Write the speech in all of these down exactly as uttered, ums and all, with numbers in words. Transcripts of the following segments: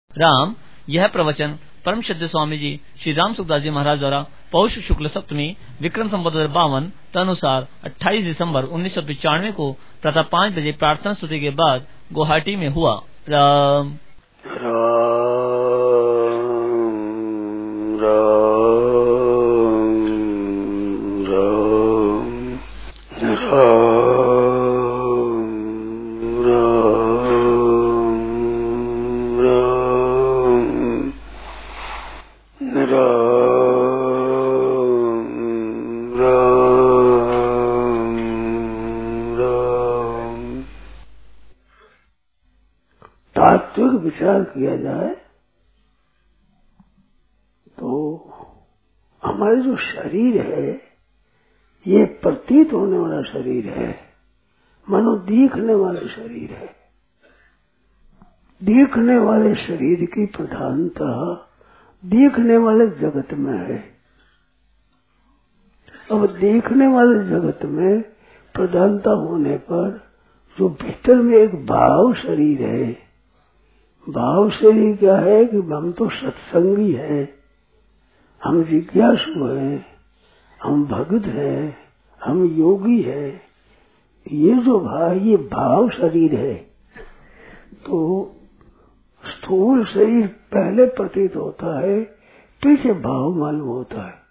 राम, यह प्रवचन परम श्रद्धेय स्वामी जी श्री राम सुखदास जी महाराज द्वारा पौष शुक्ल सप्तमी विक्रम संवत दो हजार बावन तदनुसार अट्ठाईस दिसंबर उन्नीस सौ पिचानवे को प्रातः पाँच बजे प्रार्थना स्तुति के बाद गुवाहाटी में हुआ। राम राम राम तात्विक विचार किया जाए तो हमारे जो शरीर है ये प्रतीत होने वाला शरीर है, मानो दिखने वाला शरीर है। दिखने वाले शरीर की प्रधानता दिखने वाले जगत में है। अब देखने वाले जगत में प्रधानता होने पर जो भीतर में एक भाव शरीर है, भाव शरीर क्या है कि हम तो सत्संगी हैं, हम जिज्ञासु हैं, हम भक्त हैं, हम योगी हैं। ये जो भाव ये भाव शरीर है। तो स्थूल शरीर पहले प्रतीत होता है, पीछे भाव मालूम होता है।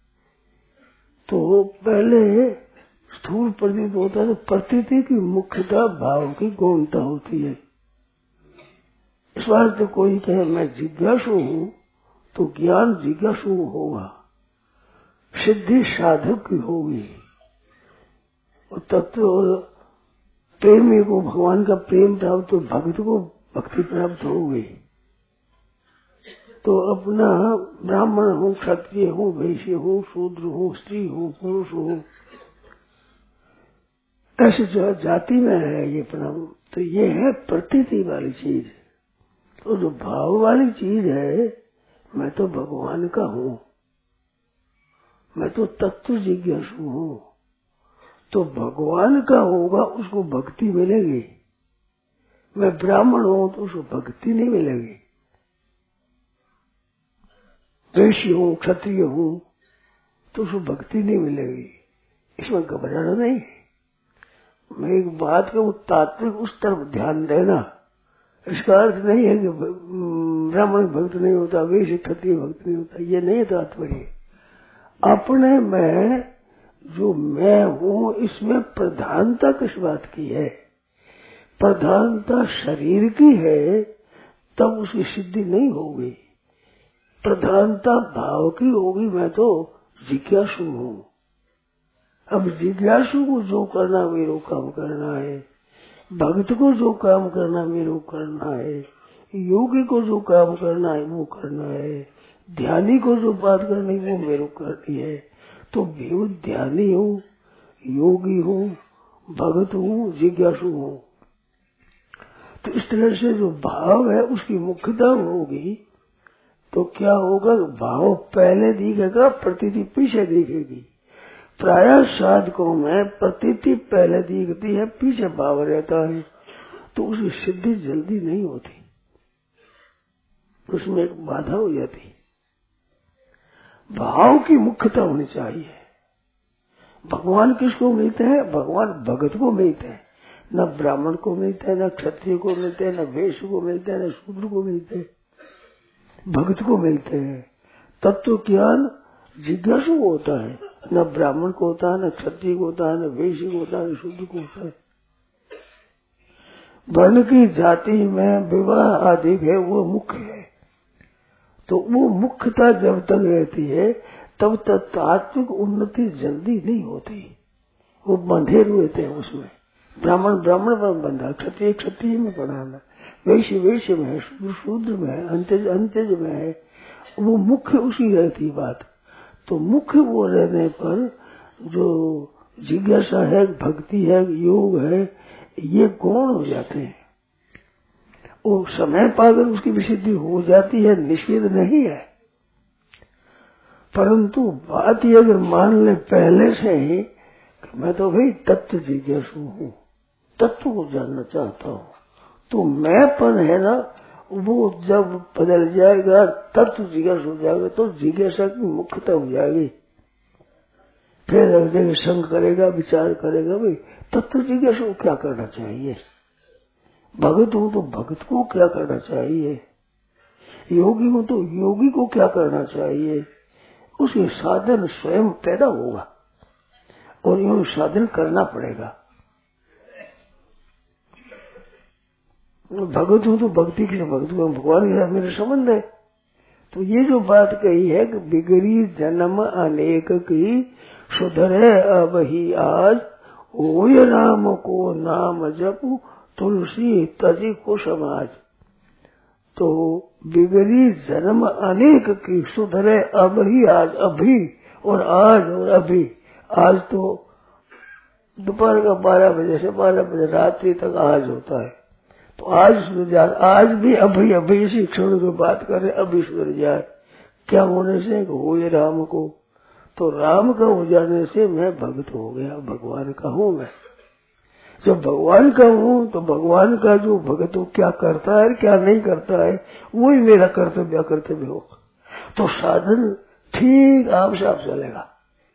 तो पहले स्थूल प्रतीत होता है तो प्रतीति की मुख्यता भाव की गौणता होती है। इस बार तो कोई कहे मैं जिज्ञासु हूँ तो ज्ञान जिज्ञासु होगा, सिद्धि साधक की होगी, और तत्व प्रेमी को भगवान का प्रेम प्राप्त तो भक्त को भक्ति प्राप्त होगी। तो अपना ब्राह्मण हूँ, क्षत्रिय हूँ, वैश्य हूँ, शूद्र हूँ, स्त्री हूँ, पुरुष हूँ, ऐसे जो जाति में है ये परम, तो ये है प्रतीति वाली चीज। तो जो भाव वाली चीज है, मैं तो भगवान का हूँ, मैं तो तत्व जिज्ञासु हूँ, तो भगवान का होगा उसको भक्ति मिलेगी। मैं ब्राह्मण हूँ तो उसको भक्ति नहीं मिलेगी। वैश्य हूँ, क्षत्रिय हूँ तो उसको भक्ति नहीं मिलेगी। इसमें घबराना नहीं। मैं एक बात का तात्विक उस तरफ ध्यान देना, इसका अर्थ नहीं है कि ब्राह्मण भक्त नहीं होता, वैश्य क्षत्रिय भक्त नहीं होता, ये नहीं तात्पर्य। अपने में जो मैं हूँ इसमें प्रधानता किस बात की है? प्रधानता शरीर की है, तब उसकी सिद्धि नहीं होगी। प्रधानता भाव की होगी, मैं तो जिज्ञासु हूँ। अब जिज्ञासु को जो करना मेरे काम करना है, भक्त को जो काम करना मेरे करना है, योगी को जो काम करना है वो करना है, ध्यानी को जो बात करनी वो मेरे करनी है। तो भी ध्यानी हूँ, योगी हूँ, भक्त हूँ, जिज्ञासु हूँ। तो इस तरह से जो भाव है उसकी मुख्यता होगी तो क्या होगा? भाव पहले दिखेगा, प्रतीति पीछे दिखेगी। प्रायः साधकों में प्रतीति पहले दिखती है, पीछे भाव रहता है, तो उसकी सिद्धि जल्दी नहीं होती, उसमें एक बाधा हो जाती। भाव की मुख्यता होनी चाहिए। भगवान किसको मिलते हैं? भगवान भगत को मिलते हैं, न ब्राह्मण को मिलते हैं, न क्षत्रिय को मिलते हैं, न वैश्य को मिलते हैं, न शूद्र को मिलते हैं, भगत को मिलते हैं। तत्व ज्ञान जिज्ञासु होता है, न ब्राह्मण को होता है, न क्षत्रिय को होता है, न वैश्य को होता है, न शूद्र को होता है। वर्ण की जाति में विवाह आदि है वो मुख्य है। तो वो मुख्यता जब तक रहती है तब तक तात्विक उन्नति जल्दी नहीं होती। वो बंधे रहते हैं उसमें। ब्राह्मण ब्राह्मण में बंधा, क्षत्रिय क्षत्रिय में बंधाना, वैश्य वैश्य में है, शूद्र शूद्र में है, अंत्यज अंत्यज में है। वो मुख्य उसी रहती बात। तो मुख्य वो रहने पर जो जिज्ञासा है, भक्ति है, योग है, ये गौण हो जाते हैं। वो समय पाकर उसकी विशुद्धि हो जाती है, निषेध नहीं है। परंतु बात ये अगर मान ले पहले से ही कि मैं तो भाई तत्व जिज्ञासु हूँ, तत्व को जानना चाहता हूँ, तो मैंपन है ना, वो जब बदल जाएगा तब तो जिज्ञासा हो जाएगा, तो जिज्ञासा की मुख्यता हो जाएगी। फिर अगले संग करेगा, विचार करेगा, भाई तब तो जिज्ञासा को क्या करना चाहिए, भगत हूं तो भगत को क्या करना चाहिए, योगी हूं तो योगी को क्या करना चाहिए। उसके साधन स्वयं पैदा होगा और यूं साधन करना पड़ेगा। भगत हूं तो भक्ति की भगत को भगवान के साथ मेरा संबंध है। तो ये जो बात कही है कि बिगड़ी जन्म अनेक की सुधरे अब ही आज, ओय राम को नाम जपू तुलसी तजी को समाज। तो बिगड़ी जन्म अनेक की सुधरे अब ही आज, अभी और आज और अभी। आज तो दोपहर का बारह बजे से बारह बजे रात्रि तक आज होता है, तो आज सुधर जाए, आज भी अभी अभी इसी क्षण की बात करें, अभी सुधर जाए। क्या होने से हो ये राम को, तो राम का हो जाने से मैं भक्त हो गया, भगवान का हूँ मैं। जब भगवान का हूँ तो भगवान का जो भक्त हो क्या करता है क्या नहीं करता है वही मेरा कर्तव्य कर्तव्य होगा। तो साधन ठीक आप से आप चलेगा।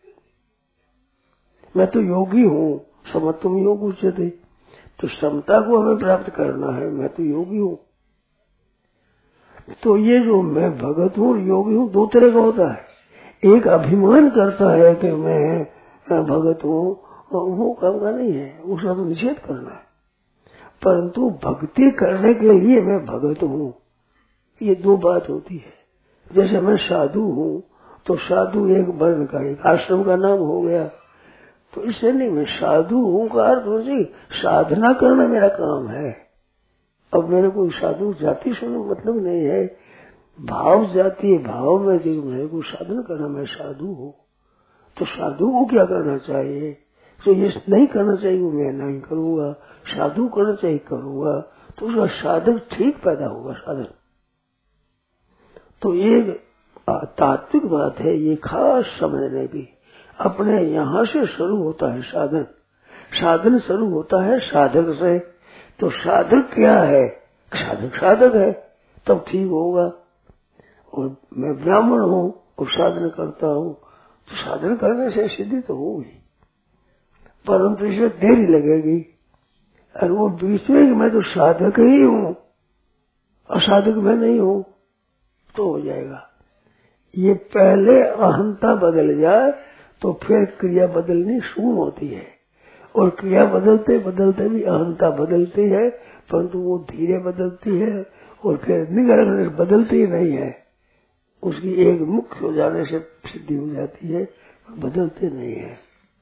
मैं तो योगी हूँ, समत्वम योग उच्यते, तो समता को हमें प्राप्त करना है, मैं तो योगी हूँ। तो ये जो मैं भगत हूँ योगी हूँ दो तरह का होता है। एक अभिमान करता है कि मैं भगत हूँ, वो काम का नहीं है, उसका तो निषेध करना है। परंतु भक्ति करने के लिए मैं भगत हूँ, ये दो बात होती है। जैसे मैं साधु हूँ तो साधु एक वर्ण का एक आश्रम का नाम हो गया, तो इससे नहीं मैं साधु हूँ का अर्थ हो जी साधना करना मेरा काम है। अब मेरे को साधु जाति से मतलब नहीं है, भाव जाति भाव में जो मेरे को साधन करना, मैं साधु हूँ। तो साधु को क्या करना चाहिए, तो ये नहीं करना चाहिए वो मैं नहीं करूँगा, साधु करना चाहिए करूँगा, तो उसका साधक ठीक पैदा होगा साधन। तो ये तात्विक बात है, ये खास समझने की। अपने यहाँ से शुरू होता है साधन, साधन शुरू होता है साधक से। तो साधक क्या है, साधक साधक है तब ठीक होगा। और मैं ब्राह्मण हूँ और साधन करता हूँ, तो साधन करने से सिद्धि तो होगी, परंतु इसमें देरी लगेगी। और वो बीच में मैं तो साधक ही हूँ, असाधक मैं नहीं हूँ, तो हो जाएगा। ये पहले अहंता बदल जाए तो फिर क्रिया बदलनी शुरू होती है, और क्रिया बदलते बदलते भी अहंता बदलती है, परंतु वो धीरे बदलती है और फिर निगरानी बदलती नहीं है। उसकी एक मुख्य हो जाने से सिद्धि हो जाती है, बदलते नहीं है।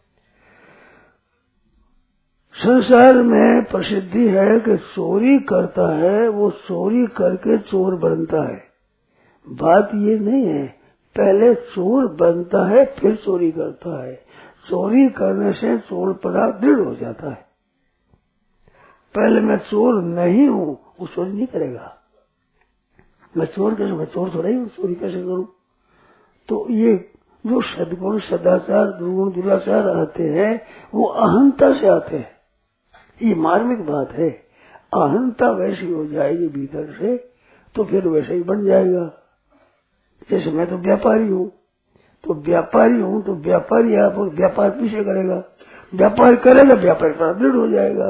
संसार में प्रसिद्धि है कि चोरी करता है वो चोरी करके चोर बनता है। बात ये नहीं है पहले चोर बनता है फिर चोरी करता है, चोरी करने से चोरपना दृढ़ हो जाता है। पहले मैं चोर नहीं हूँ वो चोरी नहीं करेगा। मैं चोर कैसे, मैं चोर थोड़ा ही हूँ, चोरी कैसे करूँ। तो ये जो सद्गुण सदाचार दुर्गुण दुराचार आते हैं वो अहंता से आते हैं, ये मार्मिक बात है। अहंता वैसी हो जाएगी भीतर से तो फिर वैसे ही बन जाएगा। जैसे मैं तो व्यापारी हूँ, तो व्यापारी हूँ तो व्यापारी आप और व्यापार पीछे करेगा, व्यापार करेगा व्यापार पर दृढ़ हो जाएगा।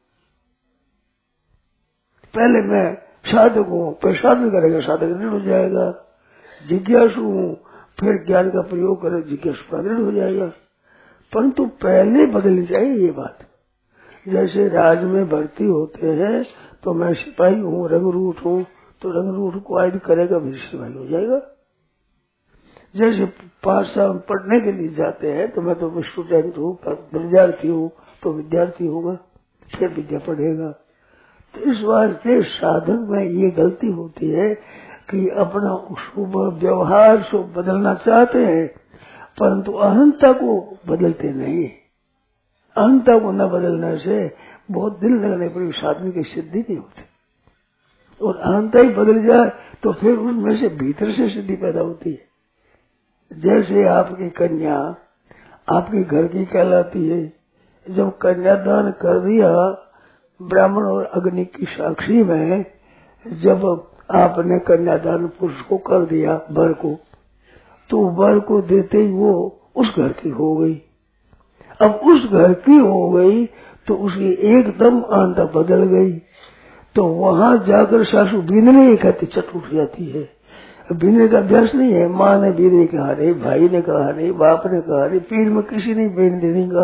पहले मैं साधक हूँ फिर साधन करेगा, साधक दृढ़ हो जाएगा। जिज्ञासु हूँ फिर ज्ञान का प्रयोग करे, जिज्ञासु पर दृढ़ हो जाएगा। परंतु पहले बदलनी चाहिए ये बात। जैसे राज में भर्ती होते हैं तो मैं सिपाही हूँ रंगरूट हूँ, तो रंगरूट को आयद करेगा फिर सिपाही हो जाएगा। जैसे पांच साल पढ़ने के लिए जाते हैं तो मैं तो स्टूडेंट हूँ, विद्यार्थी हूँ, तो विद्यार्थी होगा फिर विद्या पढ़ेगा। तो इस वास्ते साधक में ये गलती होती है कि अपना शुभ व्यवहार से बदलना चाहते हैं परंतु अहंता को बदलते नहीं। अहंता को न बदलने से बहुत दिल लगने पर भी साधन की सिद्धि नहीं होती, और अहंता ही बदल जाए तो फिर उनमें से भीतर से सिद्धि पैदा होती है। जैसे आपकी कन्या आपके घर की कहलाती है, जब कन्यादान कर दिया ब्राह्मण और अग्नि की साक्षी में जब आपने कन्यादान पुरुष को कर दिया वर को, तो वर को देते ही वो उस घर की हो गई। अब उस घर की हो गई तो उसकी एकदम आंता बदल गई। तो वहां जाकर सासू बीनने कहती चट उठ जाती है। बीनने का अभ्यास नहीं है, माँ ने बीनने कहा नहीं, भाई ने कहा नहीं, बाप ने कहा नहीं, पीर में किसी ने बीन देने का।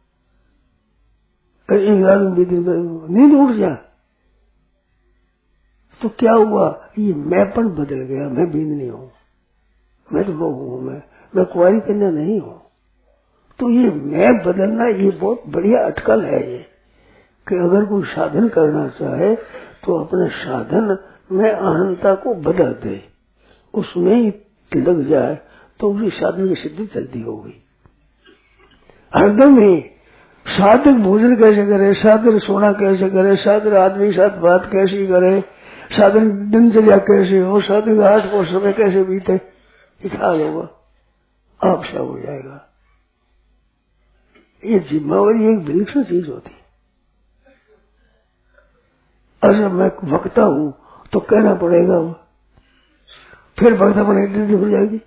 एक आदमी नींद उठ जा तो क्या हुआ, ये मैंपन बदल गया, मैं बीननी हूँ, मैं तो वो हूँ, मैं मैं कुंवारी कन्या नहीं हूँ। तो ये मैं बदलना ये बहुत बढ़िया अटकल है ये, कि अगर कोई साधन करना चाहे तो अपने साधन में अहंता को बदल दे, उसमें ही लग जाए तो उसी साधन की सिद्धि जल्दी होगी। हरदम ही साधक भोजन कैसे करे, साधक सोना कैसे करे, साधक आदमी साथ बात कैसी करे, साधन दिनचर्या कैसे हो, साधक आठ को समय कैसे बीते, ये ख्याल होगा, आप सब हो जाएगा। ये जिम्मेवारी एक विलक्षण चीज होती है। अच्छा मैं वक्ता हूं तो कहना पड़ेगा, वो फिर वक्ता बने हो जाएगी।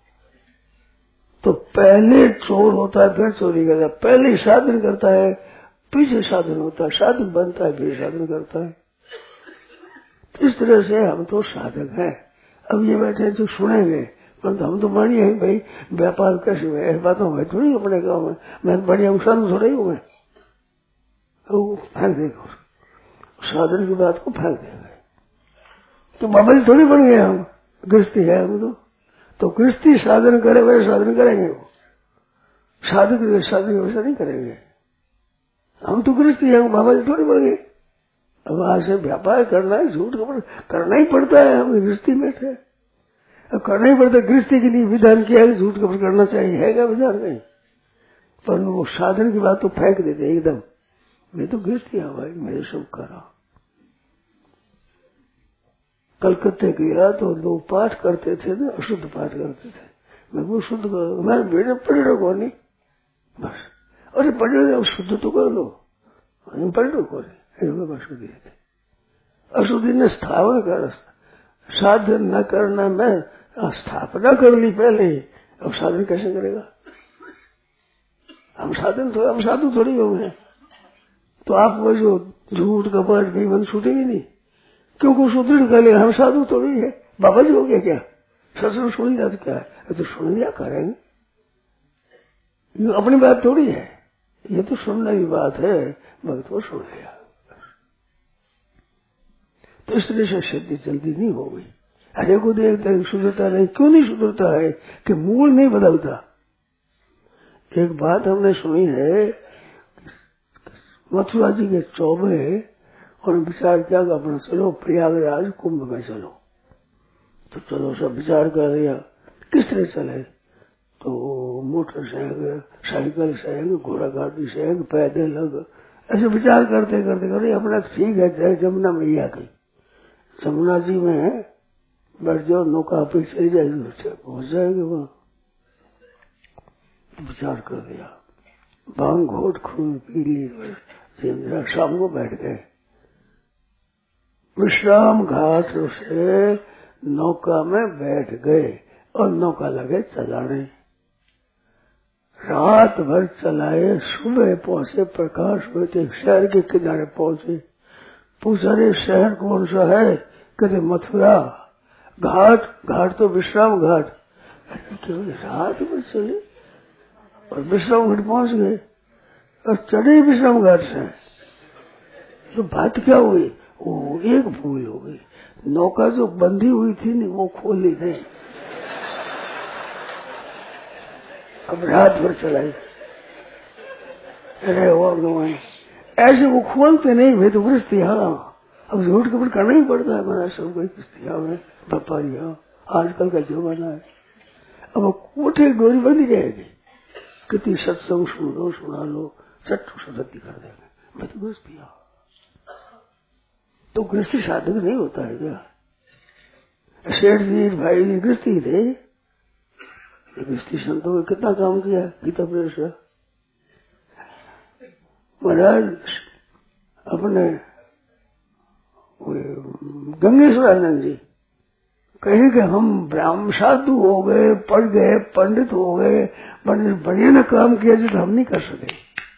तो पहले चोर होता है फिर चोरी करता है, पहले साधन करता है पीछे साधन होता है, साधन बनता है फिर साधन करता है। इस तरह से हम तो साधक हैं। अब ये बैठे जो सुनेंगे परंतु हम तो बढ़िया है भाई, व्यापार कैसे हुआ ऐसी बातों में थोड़ी अपने गाँव में, मैं बढ़िया उसान थोड़ा ही हूँ, मैं फेंक देगा साधन की बात को फेंक देंगे। तो बाबा जी थोड़ी बन गए हम, गृहस्थी है हम तो, तो गृहस्थी साधन करे वैसे साधन करेंगे, वो साधक साधन वैसा नहीं करेंगे। हम तो गृहस्थी है, बाबा जी थोड़ी बन गए। अब आज से व्यापार करना है, झूठ कपड़ करना ही पड़ता है, हम गृहस्थी में थे, अब करना ही पड़ता है। गृहस्थी के लिए विधान किया है, झूठ कपड़ करना चाहिए, है क्या विधान नहीं, पर वो साधन की बात तो फेंक देते एकदम, मैं तो गृहस्थी हूँ भाई, मैं सब करा। कलकत्ते गया तो लोग पाठ करते थे ना, अशुद्ध पाठ करते थे, मैं वो शुद्ध करो, हमारे बेटे पढ़े रहो कौन नहीं, बस अरे पढ़े रहो शुद्ध तो कर लो, पढ़े रहो कौन अशुद्धि थे। अशुद्धि ने स्थापना कर, साधन न करना, मैं स्थापना कर ली पहले, अब साधन कैसे करेगा। हम साधन थोड़ा, हम साधु थोड़ी हो गए। तो आप वो जो झूठ कपट बेईमान छूटेगी नहीं, क्योंकि सुदृढ़ कर लिया, हम साधु थोड़ी है। बाबा जी हो गया क्या, ससुर सुन लिया तो क्या है, तो सुन लिया करेंगे, ये अपनी बात थोड़ी है, ये तो सुनने की बात है, भक्त को सुन लिया। तो इस तरह से सिद्धि जल्दी नहीं हो गई। हरे को देखता है सुधरता नहीं, क्यों नहीं सुधरता है कि मूल नहीं बदलता। एक बात हमने सुनी है, मथुरा जी के चौबे और विचार किया कि अपना चलो प्रयागराज कुंभ में चलो, तो चलो सब विचार कर लिया किस तरह चले, तो मोटरसाइकिल साइकिल से घोड़ा गाड़ी से पैदल लग, ऐसे विचार करते करते करते अपना ठीक है चाहे जमुना मैया गई, जमुना जी में बैठ जाओ, नौका पे चली जाएगी, पहुंच जाएगी वहां। विचार कर दिया, भांग घोट खून पी ली, शाम को बैठ गए। विश्राम घाट से नौका में बैठ गए और नौका लगे चलाने। रात भर चलाए, सुबह पहुंचे, प्रकाश हुए थे, शहर के किनारे पहुंचे। पूछा रे शहर कौन सा है, कहते मथुरा। घाट, घाट तो विश्राम घाट। क्यों रात भर चले और विश्राम घाट पहुंच गए और चढ़े विश्राम घाट से, तो बात क्या हुई, वो एक भूल हो गई, नौका जो बंधी हुई थी नहीं वो खोली नहीं, अब रात भर चलाई। अरे भगवान, ऐसे वो खोलते नहीं, वे तो गृहस्थी, हाँ अब झूठ कपट करना ही पड़ता है, हमारा सब गृहस्थिया में व्यापारिया, आजकल का जमाना है। अब वो कोठे डोरी बंधी जाएगी, कितनी सत्संग सुन लो सुना लो, चट्टू सदती कर देंगे, मैं तो गृहस्थिया। तो गृहस्थी साधक नहीं होता है क्या। शेठ जी भाई जी गृहस्थी थे, गृहस्थी संतों ने कितना काम किया गीता प्रेस का। महाराज अपने गंगेश्वरानंद जी कहे कि हम ब्राह्मण साधु हो गए, पढ़ गए, पंडित हो गए, पंडित बढ़िया ने काम किया जो तो हम नहीं कर सके।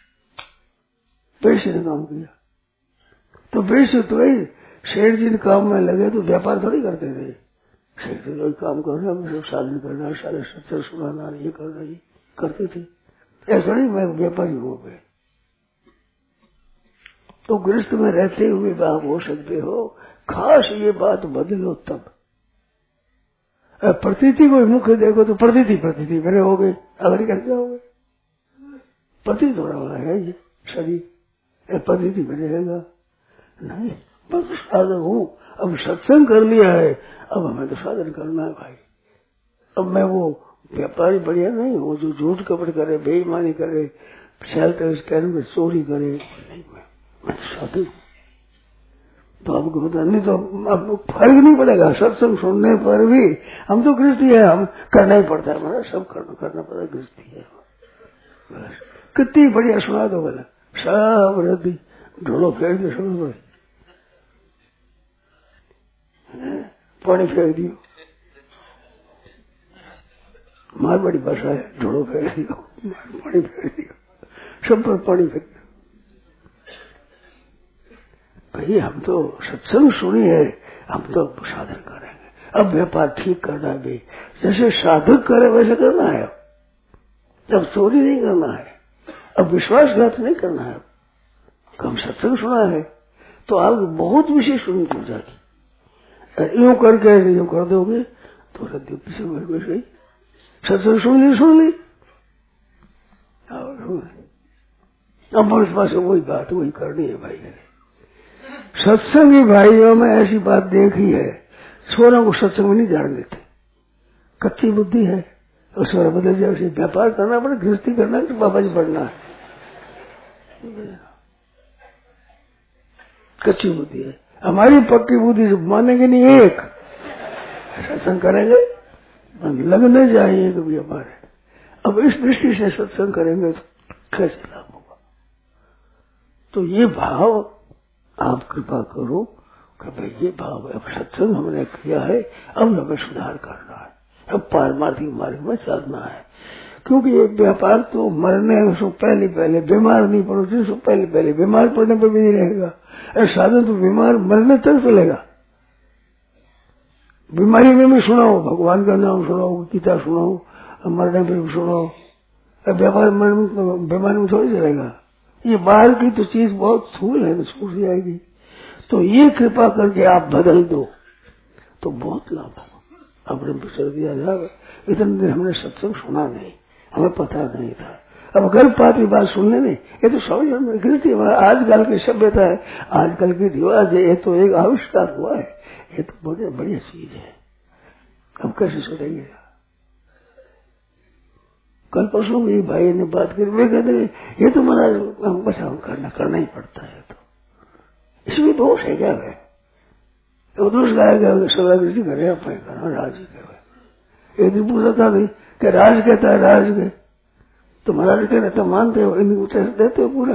पेशे ने काम किया तो पेशे तो वही शेठ जी ने काम में लगे तो व्यापार थोड़ी करते थे। शेठ जी लोग काम करना, मतलब साधन करना, सारे सत्संग सुनाना, ये करना, ये करते थे। ऐसा नहीं मैं व्यापारी हो गए। तो गृहस्थ में रहते हुए आप हो सकते हो, खास ये बात बदलो तब। प्रतीति को मुख्य देखो तो प्रतीति प्रतीति बने हो गए, अगर कर जाओगे प्रतीत हो रहा है ये शरीर, प्रतीति बने रहेगा नहीं। बस साधन हूँ, अब सत्संग कर लिया है, अब हमें तो साधन करना है भाई। अब मैं वो व्यापारी बढ़िया नहीं हूँ जो झूठ कपट करे, बेईमानी करे, शेल्टर स्टैंड में चोरी करे, नहीं मैं, मैं साधु। तो आपको पता नहीं तो अब फर्क नहीं पड़ेगा। सत्संग सुनने पर भी हम तो गृहस्थी है, हम करना ही पड़ता है, हमारा सब करना करना पड़ता है, गृहस्थी है। बस कितनी बढ़िया सुना दो बोला, सब रहती ढोलो फेंक दियो, समझ पड़े पानी फेंक दियो, मार बड़ी भाषा है, ढोलो फेंक दियो, पानी फेंक दियो, सब पर पानी फेंक दियो। भाई हम तो सत्संग सुनी है, हम तो साधन करेंगे। अब व्यापार ठीक करना है भी, जैसे साधक करे वैसे करना है। अब चोरी नहीं करना है, अब विश्वासघात नहीं करना है। हम सत्संग सुना है तो आप बहुत विशेष सुनी हो जाती। यूं करके यूं कर दोगे तो रद्दी पीछे वैसे ही सत्संग सुन ली सुन ली अब हमारे पास वही बात वही करनी है भाई। सत्संगी भाइयों में ऐसी बात देखी है, छोरों को सत्संग में नहीं जान देते, कच्ची बुद्धि है, उस पर बदल जाए, उसे व्यापार करना पड़े, गृहस्थी करना है, तो बाबा जी बढ़ना है, कच्ची बुद्धि है। हमारी पक्की बुद्धि जो मानेंगे नहीं, एक सत्संग करेंगे लगने जाइए कभी हमारे। अब इस दृष्टि से सत्संग करेंगे तो कैसे लाभ होगा। तो ये भाव आप कृपा करो कि भाई ये भाव है, अब सत्संग हमने किया है, अब हमें सुधार करना है, अब पारमार्थिक मार्ग में चलना है। क्योंकि ये व्यापार तो मरने से पहले पहले बीमार नहीं पड़ो, जिससे पहले पहले बीमार पड़ने पर भी नहीं रहेगा। साधन तो बीमार मरने तक चलेगा। बीमारी में भी सुनाओ, भगवान का नाम सुनाओ, गीता सुनाओ, मरने पर भी सुनाओ। व्यापार मरने बीमारी में थोड़ी चलेगा। ये बाहर की तो चीज बहुत स्थूल है, छूट जाएगी। तो ये कृपा करके आप बदल दो तो बहुत लाभ होगा। अपने पिछड़ दिया जाएगा। इतने दिन हमने सत्संग सुना नहीं, हमें पता नहीं था। अब गर्भ पाती बात सुनने नहीं, ये तो समझ गृहस्थी आजकल की सभ्यता है, आजकल की रिवाज है, ये तो एक आविष्कार हुआ है, ये तो बहुत बढ़िया चीज है। अब कैसे सुनेंगे। कल परसों मेरी भाई ने बात करी, वे कहते ये तो महाराज बचाव करना करना ही पड़ता है। तो इसमें दोष है क्या है? तो दोष गाया सवाल करे अपने करना राज ही कहे। एक दिन पूछा था भी कि राज कहता है राज के, तो महाराज कह रहे तो मानते हो, इन उत्तर देते हो पूरा।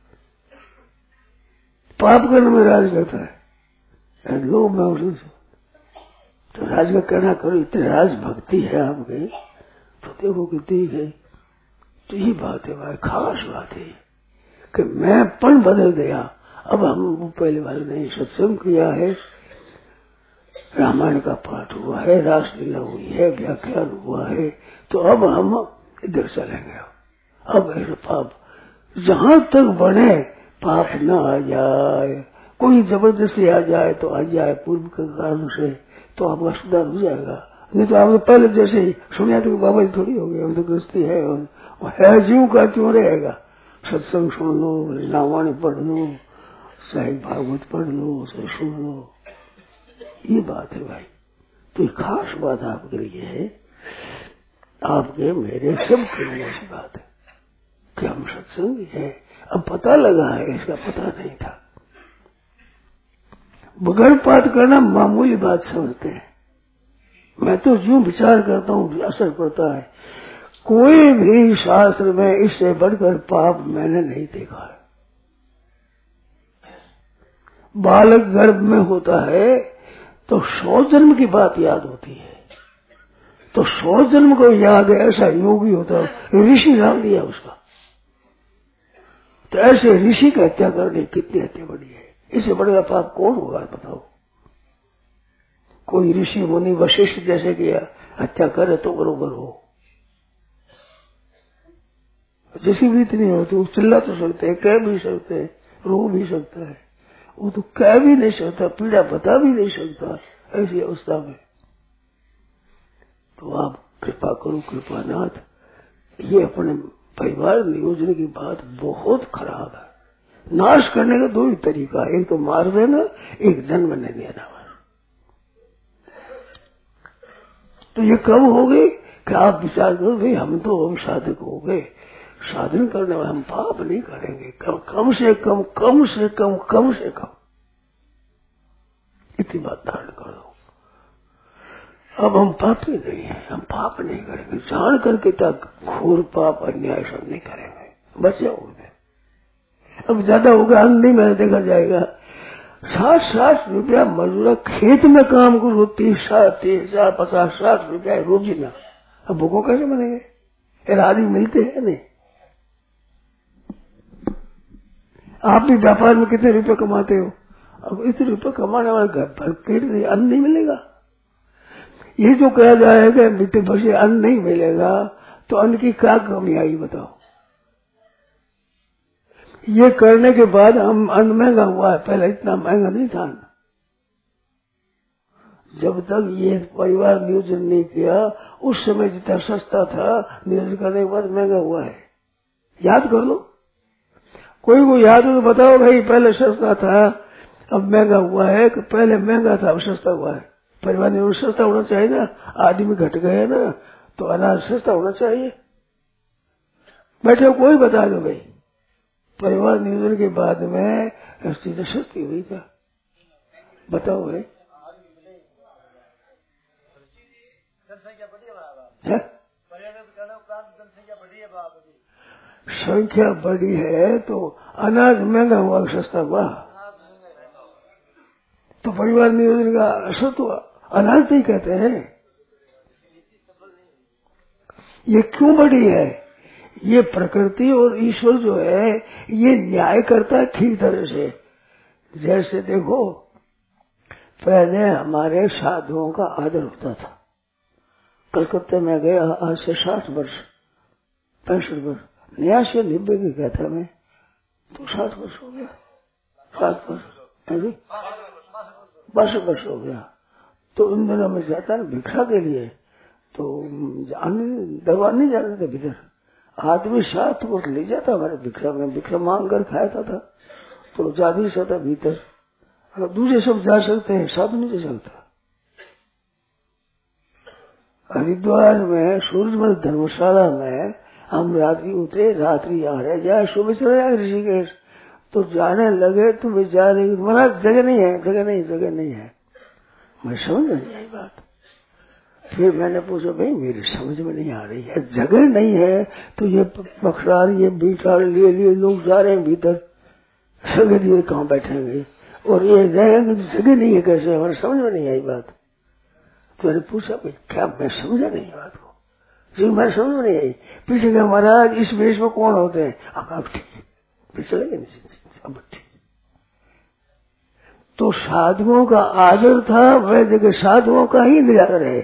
पाप करने में राज कहता है, लोग मैं उसे तो राज का कहना करो, इतनी राज भक्ति है आपके तो देखो कितनी है। तो ये बात है भाई, खास बात है कि मैं पण बदल गया। अब हम पहले वाले नहीं, सत्संग किया है, रामायण का पाठ हुआ है, रासलीला हुई है, व्याख्यान हुआ है, तो अब हम इधर चलेंगे। अब ऐसे पाप जहां तक बने पाप न आ जाए, कोई जबरदस्ती आ जाए तो आ जाए पूर्व के कारण से, तो आपका सुधार हो जाएगा। नहीं तो आपने पहले जैसे ही सुनिया तो बाबा जी थोड़ी हो गए, हम तो गृहस्थी है, और है जीव का क्यों रहेगा। सत्संग सुन लो, रामायण पढ़ लो, चाहे भागवत पढ़ लो, तो सुन लो, ये बात है भाई। तो खास बात आपके लिए है, आपके मेरे सब के लिए ऐसी बात है कि हम सत्संग है। अब पता लगा है, इसका पता नहीं था। बगैर पाठ करना मामूली बात समझते हैं। मैं तो यूं विचार करता हूँ, असर पड़ता है। कोई भी शास्त्र में इससे बढ़कर पाप मैंने नहीं देखा है। बालक गर्भ में होता है तो सौ जन्म की बात याद होती है, तो सौ जन्म को याद है ऐसा योगी होता है, ऋषि नाम दिया उसका। तो ऐसे ऋषि की हत्या करनी कितनी हत्या बड़ी है, इससे बड़े पाप कौन होगा बताओ। कोई ऋषि मुनि वशिष्ठ जैसे किया, हत्या करे तो बरोबर हो, जिसकी भी इतनी हो तो चिल्ला तो सकते हैं, कह भी सकते हैं, रो भी सकता है, वो तो कह भी नहीं सकता, पीड़ा बता भी नहीं सकता ऐसी अवस्था में। तो आप कृपा करो कृपानाथ, ये अपने परिवार नियोजन की बात बहुत खराब है। नाश करने का दो ही तरीका, एक तो मार देना, एक जन्म नहीं देना। तो ये कब हो गई कि आप विचार करो भाई हम तो हम साधक हो गए, साधन करने में हम पाप नहीं करेंगे, कम कम से कम कम से कम कम से कम इतनी बात धारण कर दो। अब हम पापी नहीं है, हम पाप नहीं करेंगे, जान करके तक घोर पाप अन्याय सब नहीं करेंगे, बचे होंगे। अब ज्यादा होगा अंधी में देखा जाएगा, साठ साठ रुपया मजूरा खेत में काम करो, तीस साठ तीस हजार पचास साठ रुपया रोजी ना, अब भूखों कैसे बनेंगे, आदमी मिलते हैं नहीं। आप भी व्यापार में कितने रुपए कमाते हो, अब इतने रुपए कमाने वाले घर भर पेट नहीं, अन्न नहीं मिलेगा। ये जो कहा जाएगा मिट्टी भर अन्न नहीं मिलेगा, तो अन्न की क्या कमी आई बताओ। ये करने के बाद हम अन्न महंगा हुआ है, पहले इतना महंगा नहीं था। जब तक ये परिवार नियोजन नहीं किया उस समय जितना सस्ता था, नियोजन करने के बाद महंगा हुआ है। याद कर लो, कोई को याद हो तो बताओ भाई पहले सस्ता था अब महंगा हुआ है, कि पहले महंगा था अब सस्ता हुआ है। परिवार नियोजन सस्ता होना चाहिए ना, आदमी घट गए ना तो अनाज सस्ता होना चाहिए। बैठे कोई बता दो भाई परिवार नियोजन के बाद में चीजें सस्ती हुई क्या, बताओ भाई। संख्या बढ़ी है तो अनाज महंगा हुआ सस्ता हुआ, तो परिवार नियोजन का असर तो अनाज नहीं कहते हैं। ये क्यों बढ़ी है, ये प्रकृति और ईश्वर जो है ये न्याय करता है ठीक तरह से। जैसे देखो पहले हमारे साधुओं का आदर होता था, कलकत्ते में गया आज से साठ वर्ष पैंसठ वर्ष निन्यासी नब्बे की कहता मैं, तो साठ वर्ष हो गया, साठ वर्ष बासठ वर्ष हो गया। तो उन दिनों में जाता है भिक्षा के लिए, तो दरबार नहीं जाते थे भीतर, आदमी साथ वो ले जाता हमारे भिक्षा में, भिक्षा मांग कर खाता था, तो जा भी सकता भीतर। अगर दूसरे सब जा सकते हैं, साधु नहीं जा सकता। हरिद्वार में सूरजमल धर्मशाला में हम रात्रि उतरे, रात्रि आ रहे जाए सुबह चले जाए ऋषिकेश, तो जाने लगे तो बेचारे महाराज जगह नहीं है, जगह नहीं जगह नहीं है। मैं समझ नहीं आई बात, फिर मैंने पूछा भाई मेरी समझ में नहीं आ रही है, जगह नहीं है तो ये बखरार ये बीटार लिए लिए लोग जा रहे हैं भीतर, जगह लिए कहाँ बैठेंगे और ये जाएंगे तो जगह नहीं है कैसे, हमारे समझ में नहीं आई बात। तो मैंने पूछा भाई क्या, मैं समझा नहीं बात को जी, मैं समझ में नहीं आई। पीछे क्या महाराज इस वेश में कौन होते हैं, अब ठीक है पीछे लगे अब ठीक। तो साधुओं का आदर था, वह जगह साधुओं का ही निरादर है।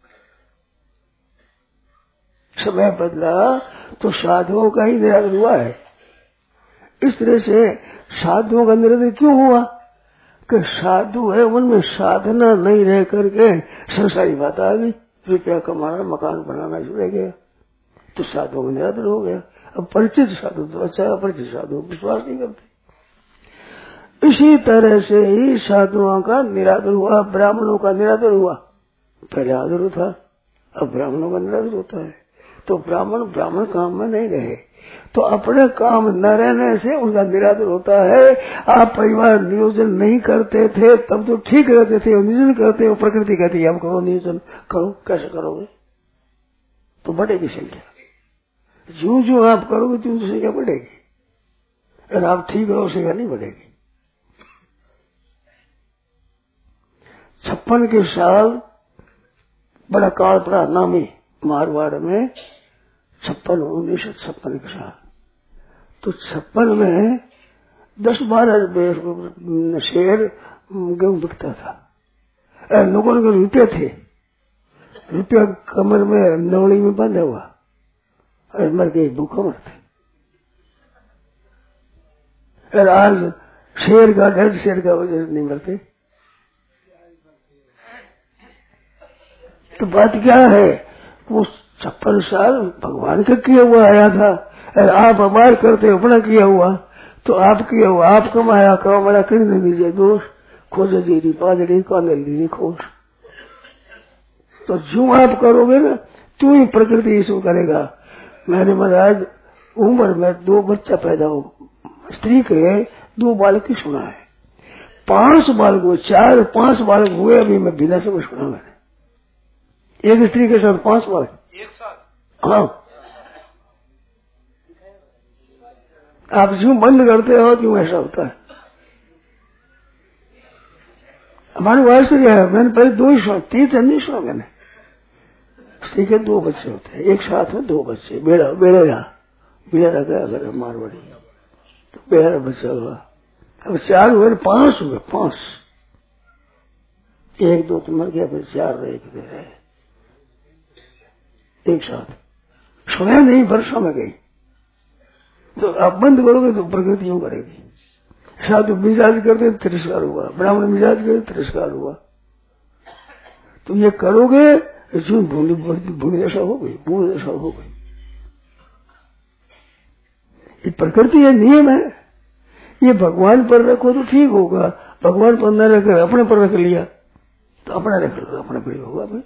समय बदला तो साधुओं का ही निरादर हुआ है। इस तरह से साधुओं का निरादर क्यों हुआ कि साधु है उनमें साधना नहीं रह करके संसारी बात आ गई, रुपया कमाना मकान बनाना शुरू रह गया, तो साधुओं का निरादर हो गया। अब परिचित साधु तो अच्छा, अपरिचित साधु विश्वास नहीं करते। इसी तरह से ही साधुओं का निरादर हुआ, ब्राह्मणों का निरादर हुआ। पहले आदर था, अब ब्राह्मणों का निरादर होता है। तो ब्राह्मण ब्राह्मण काम में नहीं रहे, तो अपने काम न रहने से उनका निरादर होता है। आप परिवार नियोजन नहीं करते थे तब तो ठीक रहते थे, और नियोजन करते हो प्रकृति कहती है हम करो नियोजन, करो कैसे करोगे, तो बढ़ेगी संख्या। जो जो आप करोगे त्यों तो संख्या बढ़ेगी, और आप ठीक रहो संख्या नहीं बढ़ेगी। छप्पन के साल बड़ा काल पड़ा नामी मारवाड़ में, छप्पन उन्नीस सौ छप्पन के साल। तो छप्पन में दस बारह शेर गेहूं बिकता था। लोगों के रुपये थे, रुपया कमर में नौली में बंधा हुआ, और मर गए भूखा मरते। और आज शेर का डेढ़ शेर का वजह नहीं मरते। तो बात क्या है, वो छप्पन साल भगवान का किया हुआ आया था, और आप अमार करते अपना किया हुआ। तो आप किया हुआ आप कमाया कमाया करने दीजिए दोष, खोजे दीदी पादड़ी कांदल दीदी खोज। तो जो आप करोगे ना तू ही प्रकृति इसको करेगा। मैंने महाराज उम्र में दो बच्चा पैदा हो, स्त्री के दो बालक की सुना है, पांच बालक हुए, चार पांच बालक हुए अभी मैं बिना समझ सुना मैंने। एक स्त्री के साथ पांच बालक एक साथ। हाँ, आप जो बंद करते हो क्यों ऐसा होता है। हमारे वहां से क्या है, मैंने पहले दो ही सुना, तीन नहीं सुना मैंने। स्त्री के दो बच्चे होते हैं, एक साथ में दो बच्चे, बेड़ा बेड़ा रहा बेड़ा रहा अगर मारवाड़ी तो बेड़ा बच्चा हुआ। अब चार हुए, पांच हुए, पांच, एक दो तो मर गया, फिर चार रहे दे रहे एक साथ। सुना नहीं, वर्षों में गई। तो आप बंद करोगे तो प्रकृति यूं करेगी। साधु मिजाज करते तिरस्कार हुआ, ब्राह्मण मिजाज करते तिरस्कार हुआ। तो ये करोगे जो भूमि भूमि दशा हो गई, भूमि दशा हो गई। ये प्रकृति ये नियम है, ये भगवान पर रखो तो ठीक होगा, भगवान पर न रख अपने पर रख लिया तो अपना रख लो, अपना भी होगा भाई।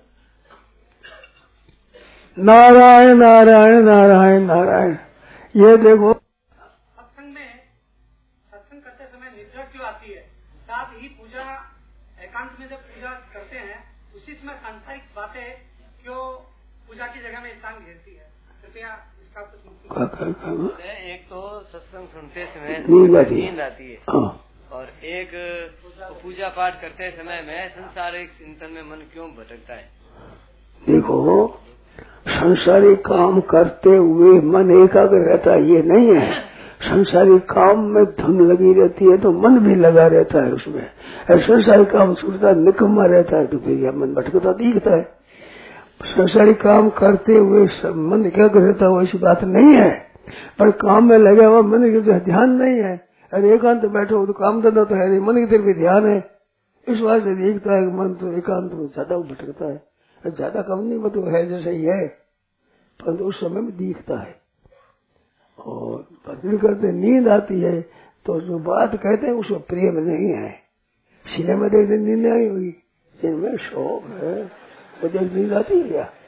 नारायण नारायण नारायण नारायण। ये देखो सत्संग में सत्संग करते समय निद्रा क्यों आती है, साथ ही पूजा एकांत में जब पूजा करते हैं उसी समय सांसारिक बातें क्यों पूजा की जगह में स्थान घेरती है, कृपया इसका कुछ। एक तो सत्संग सुनते समय नींद आती है, और एक पूजा पाठ करते समय में संसारिक चिंतन में मन क्यों भटकता है। देखो संसारी काम करते हुए मन एकाग्र रहता है ये नहीं है, संसारी काम में धुन लगी रहती है तो मन भी लगा रहता है उसमें। संसारी काम छूटता निकम्मा रहता है तो फिर यह मन भटकता दिखता है। संसारी काम करते हुए मन एकाग्र रहता हुआ ऐसी बात नहीं है, पर काम में लगा हुआ मन की ध्यान नहीं है। अरे एकांत बैठो तो काम धंधा तो है नहीं, मन की तरफ भी ध्यान है। इस बात से दिखता है मन तो एकांत में ज्यादा भटकता है, ज्यादा कम नहीं मतलब है जैसे ही है, परंतु उस समय में दिखता है। और भजन करते नींद आती है तो जो बात कहते हैं उसमें प्रेम नहीं है। सिनेमा देखते नींद आई होगी, जिनमें शौक है वो देख नींद आती है क्या,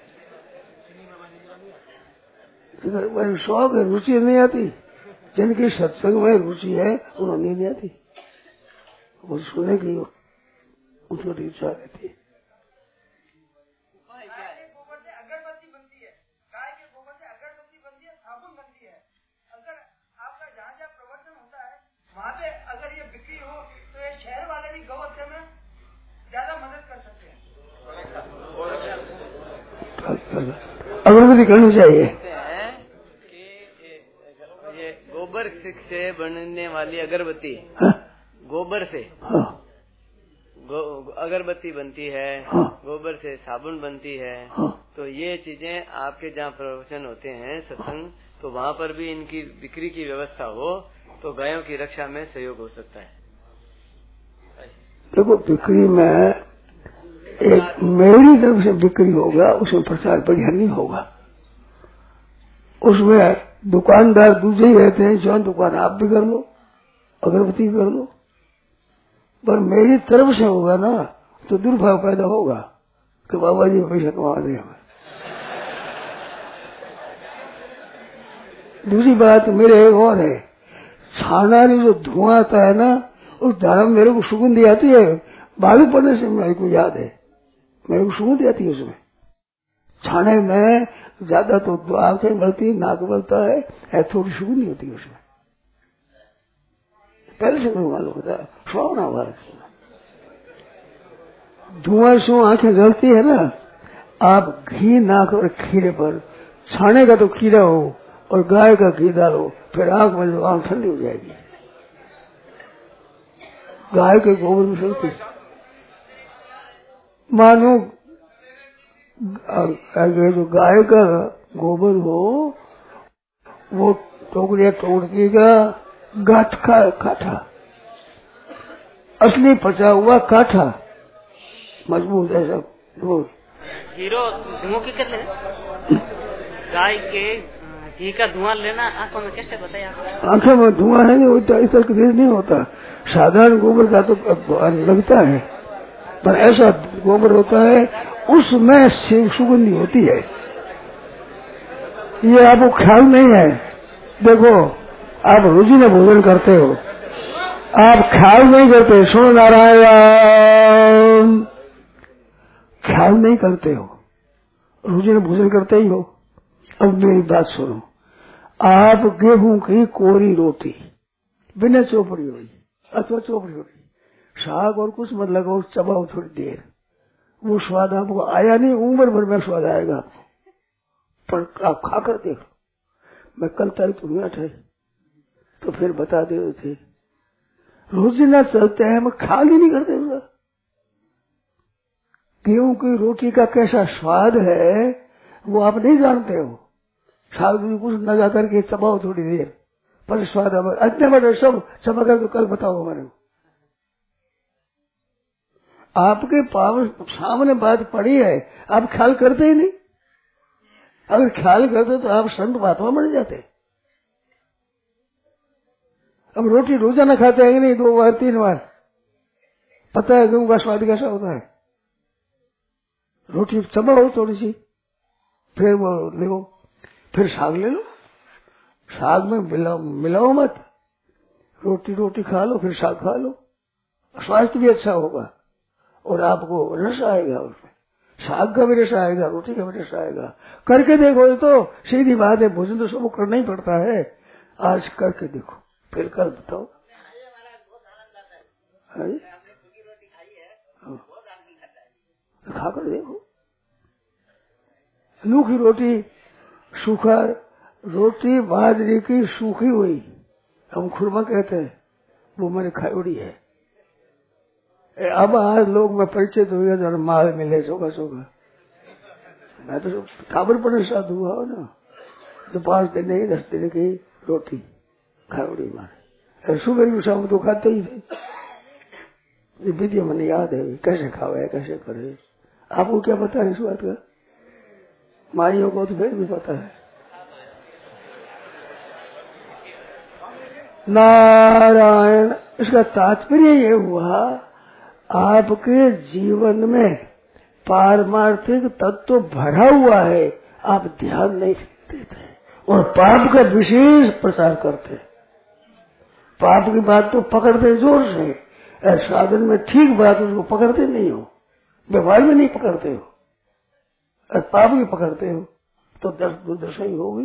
शौक है, रुचि नहीं आती। जिनकी सत्संग में रुचि है उन्हें नींद नहीं आती, वो सुने की उनको इच्छा रहती है। अगरबत्ती करनी चाहिए कि ये गोबर से बनने वाली अगरबत्ती, हाँ? गोबर से हाँ? गो, अगरबत्ती बनती है, हाँ? गोबर से साबुन बनती है। हाँ? तो ये चीजें आपके जहाँ प्रवचन होते हैं सत्संग, तो वहाँ पर भी इनकी बिक्री की व्यवस्था हो तो गायों की रक्षा में सहयोग हो सकता है। देखो बिक्री में एक मेरी तरफ से बिक्री होगा, उसमें प्रचार बढ़िया नहीं होगा। उसमें दुकानदार दूसरे ही रहते हैं, जो दुकान आप भी कर लो, अगरबत्ती कर लो, पर मेरी तरफ से होगा ना तो दुर्भाव पैदा होगा कि बाबा जी पैसा कमा रहे हैं। दूसरी बात मेरे एक और है, छानारी जो धुआं आता है ना उस धारा में मेरे को सुगंध आती है, बालू पड़ने से मेरे को याद है, मेरे को सुगंध आती है उसमें। छाने में ज्यादा तो आंखें बढ़ती, नाक बढ़ता है, है थोड़ी सुगंध होती है उसमें, पहले से मेरे मालूम होता है। सुना बात धुआं सो आंखें जलती है ना, आप घी नाक और खीरे पर, छाने का तो खीरा हो और गाय का घी डालो, फिर आंख में जो आंख ठंडी हो जाएगी। गाय के गोबर में चलती, मानो जो गाय का गोबर हो वो टोकरिया तोड़ देगा, गाठ का काठा, असली पचा हुआ काठा, मजबूत है सब। हीरो धुआं की कर ले, गाय के घी का धुआं लेना आंखों में कैसे बताया आप? आंखों में धुआं है नहीं होता, इस तरह का नहीं होता। साधारण गोबर का तो लगता है, पर ऐसा गोबर होता है उसमें सुगंधी होती है। ये आपको ख्याल नहीं है। देखो आप रोजी में भोजन करते हो, आप ख्याल नहीं करते, सुनो नारायण, ख्याल नहीं करते हो, रोजी में भोजन करते ही हो। अब मेरी बात सुनो, आप गेहूं की कोरी रोटी बिना चोपड़ी हुई अथवा चोपड़ी हुई साग और कुछ मत लगाओ, चबाओ थोड़ी देर, वो स्वाद आपको आया नहीं, उम्र भर में स्वाद आएगा आपको। पर आप खाकर देखो, मैं कल तक तुम्हें अठे तो फिर बता दे रहे थे, रोजीना चलते हैं, हम ख्याल ही नहीं करते उसका। गेहूं की रोटी का कैसा स्वाद है वो आप नहीं जानते हो। साग भी कुछ लगा करके चबाओ थोड़ी देर, पर स्वाद इतने बड़े सब चबा कर तो कल बताओ हमारे को। आपके पास सामने बात पड़ी है, आप ख्याल करते ही नहीं। अगर ख्याल करते तो आप संत महात्मा बन जाते। अब रोटी रोजाना खाते हैं कि नहीं, दो बार तीन बार, पता है गेहूं का स्वाद कैसा होता है। रोटी चबाओ थोड़ी सी, फिर वो लो, फिर साग ले लो, साग में मिलाओ मिलाओ मत, रोटी रोटी खा लो फिर साग खा लो, स्वास्थ्य भी अच्छा होगा और आपको रस आएगा उसमें, साग का भी रस आएगा, रोटी का भी रस आएगा। करके देखो, तो सीधी बात है, भोजन तो सबको करना ही पड़ता है। आज करके देखो, फिर कल बताओ। खाकर देखो, सूखी रोटी, सूखा रोटी बाजरे की सूखी हुई, हम खुरमा कहते हैं, वो मैंने खाई उड़ी है। अब आज लोग में परिचित हुए जो माल मिले चौका चौका, मैं तो खबर पड़े साथ हुआ हो ना, तो पांच दिन नहीं दस दिन की रोटी खाई उड़ी मारे, सुबह की शाम तो खाते ही थे। ये विधि मैंने याद है, कैसे खावे कैसे करे, आपको क्या पता है इस बात का? मारियों को तो फिर भी पता है। नारायण, इसका तात्पर्य ये हुआ, आपके जीवन में पारमार्थिक तत्व भरा हुआ है, आप ध्यान नहीं देते और पाप का विशेष प्रचार करते। पाप की बात तो पकड़ते जोर से, साधन में ठीक बात उसको पकड़ते नहीं हो, व्यवहार में नहीं पकड़ते हो, और पाप भी पकड़ते हो तो दस दुर्दशा ही होगी।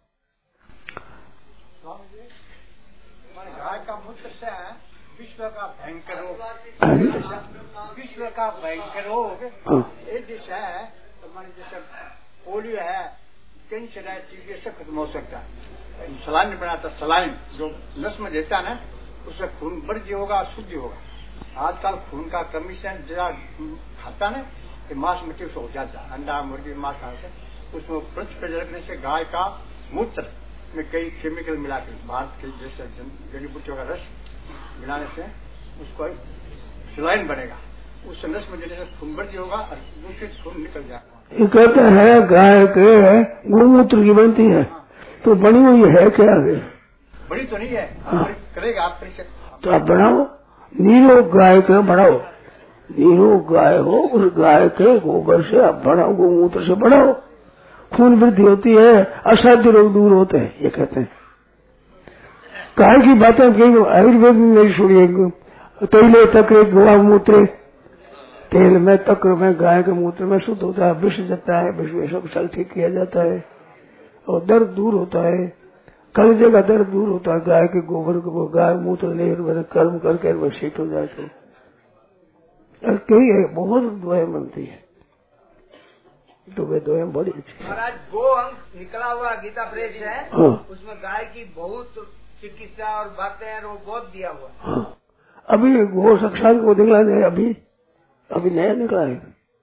गाय का मूत्र से विश्व का भयंकर रोग, विश्व का भयंकर रोग एक दिशा है, तो मान जैसे पोलियो है, कैंसर है, चीजें से खत्म हो सकता है। सलाइन बनाता, सलाइन जो नस में देता है ना, उससे खून वृद्धि होगा, शुद्धि होगा। आजकल खून का कमी से जरा खाता ना, कि मांस मिट्टी से हो जाता है, अंडा मुर्गी मांस खाने से, उसमें वृक्ष पे रखने से गाय का मूत्र में कई केमिकल मिला के, भारत के जैसे जड़ी बूटियों का रस मिलाने से उसको सलाइन बनेगा, उससे नस में देने से खून वृद्धि होगा और दूसरे खून निकल जाएगा। ये कहते हैं गाय के गोमूत्र की बनती है, तो बनी हुई है क्या? बड़ी तो नहीं है, करेगा आप परिचय तो आप बनाओ, नीरो गाय के बनाओ, नीरो गाय हो, उस गाय के गोबर से आप बनाओ, गोमूत्र से बनाओ, खून वृद्धि होती है, असाध्य रोग दूर होते हैं, ये कहते हैं। गाय की बातें कई आयुर्वेद में मेरी सुनिए, तेले तक्र गोमूत्र, तेल में तक्र में गाय के मूत्र में शुद्ध होता है, विष जाता है, विष सब सल ठीक किया जाता है और दर्द दूर होता है, कलेजे का दर्द दूर होता है, गाय के गोबर को गाय मूत्र ले कर्म करके वो सीट हो जाए तो कई है बहुत दुआएं बनती है, तो वे दुआएं बड़ी अच्छी। महाराज गो अंक निकला हुआ गीता प्रेस है, हाँ। उसमें गाय की बहुत चिकित्सा और बातें हैं, वो बहुत दिया हुआ। हाँ। अभी गो सक्षांत को निकला नहीं, अभी अभी नया निकला है,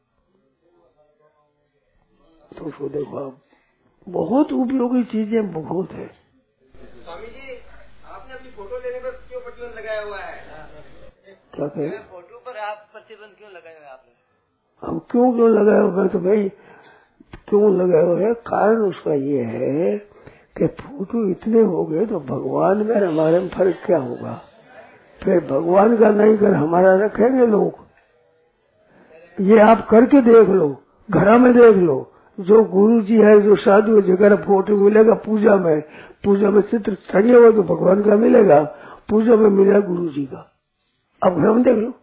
तो उसको देखो आप, बहुत उपयोगी चीजें बहुत है। स्वामी जी, आपने अपनी फोटो लेने पर क्यों प्रतिबंध लगाया हुआ है? क्या कहें? फोटो पर आप प्रतिबंध क्यों लगाया हुआ है आपने? हम क्यों क्यों लगाया हुआ है? तो भाई क्यों लगाया हुआ है, कारण उसका ये है कि फोटो इतने हो गए तो भगवान में हमारे में फर्क क्या होगा? फिर भगवान का नहीं कर हमारा रखेंगे लोग। ये आप करके देख लो, घरा में देख लो, जो गुरु जी है, जो साधु है, जगह फोटो मिलेगा पूजा में, पूजा में चित्र टंगे हुए तो भगवान का मिलेगा, पूजा में मिलेगा गुरु जी का। अब घर में देख लो,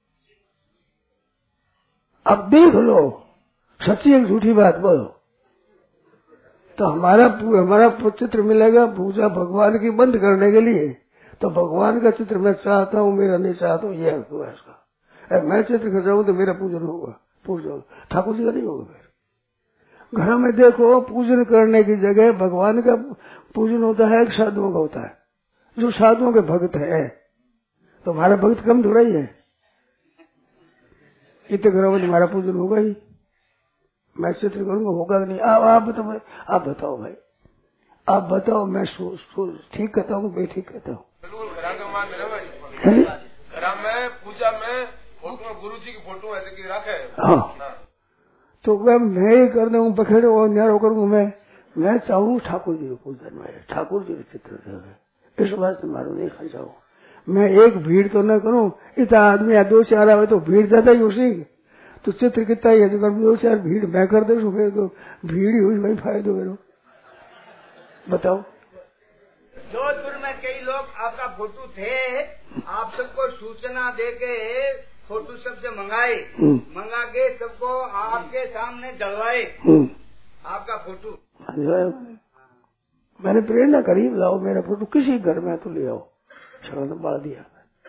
अब देख लो, सच्ची एक झूठी बात बोलो तो हमारा हमारा चित्र मिलेगा पूजा भगवान की बंद करने के लिए। तो भगवान का चित्र मैं चाहता हूँ, मेरा नहीं चाहता हूँ, यह हुआ इसका। मैं चित्र खचाऊं तो मेरा पूजन होगा, पूजन ठाकुर जी का नहीं होगा। फिर घर में देखो, पूजन करने की जगह भगवान का पूजन होता है, एक साधुओं का होता है, जो साधुओं के भक्त है। तो हमारा भक्त कम थोड़ा ही है, इतने घरों में तुम्हारा पूजन होगा ही। मैं चित्र करूंगा, होगा नहीं। आप आप बताओ, आप बताओ भाई, आप बताओ, मैं ठीक कहता हूँ, मैं ठीक कहता हूँ। में पूजा में फोटो गुरु जी की फोटो ऐसे की रखे। हाँ, तो मैं मैं ही कर दूँ, बखेड़े और न्यारो करूँ। मैं मैं चाहूँ ठाकुर जी के पूजन में, ठाकुर जी के चित्र है, इस बात से मारो नहीं खा जाऊँ। मैं एक भीड़ तो न करूँ, इतना आदमी या दो चार आवे तो भीड़ ज्यादा ही उसी, तो चित्र कितना ही है, जो दो चार भीड़ मैं कर दे फिर तो भीड़ ही हुई, वही फायदो मेरे। बताओ, जोधपुर में कई लोग आपका फोटो थे, आप सबको सूचना देके फोटो सबसे मंगाए, मंगा के सबको आपके सामने डलवाए आपका फोटो। मैंने प्रेरणा करी, लाओ मेरा फोटो किसी घर में तो ले आओ, छड़ा बाढ़ दिया।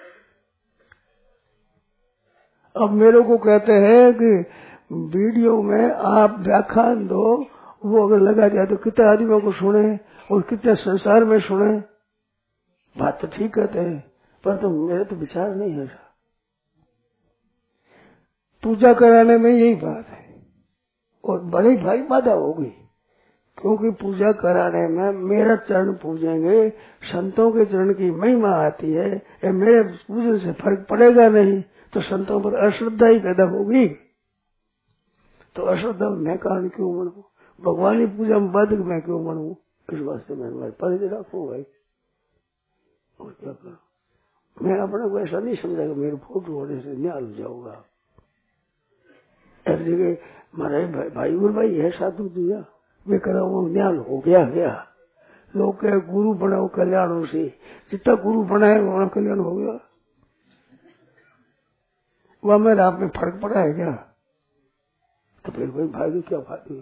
अब मेरे को कहते हैं कि वीडियो में आप व्याख्यान दो, वो अगर लगा जाए तो कितने आदमियों को सुने और कितने संसार में सुने। बात तो ठीक कहते हैं, पर तो मेरे तो विचार नहीं है। पूजा कराने में यही बात है, और बड़ी भारी बाधा होगी, क्योंकि पूजा कराने में मेरा चरण पूजेंगे, संतों के चरण की महिमा आती है, ये मेरे पूजन से फर्क पड़ेगा नहीं, तो संतों पर अश्रद्धा ही पैदा होगी। तो अश्रद्धा मैं कारण क्यों बनूं? भगवान की पूजा में बाधक मैं क्यों बनूं? इस वास्ते मैं तुम्हारे परिधि रखूं भाई, और क्या करूं? मैं अपने को ऐसा नहीं समझा कि मेरे फोटो होने से न्याल हो जाऊंगा। एक जगह हमारे भाई, भाई गुरु भाई है साधु दिया, वे करा वो न्याल हो गया गया। लोग कहे गुरु बनाओ कल्याणों से, जितना गुरु बनाए वहां कल्याण हो गया। वह मेरे आप में फर्क पड़ा है क्या? तो फिर भाई भाई क्या फायदा?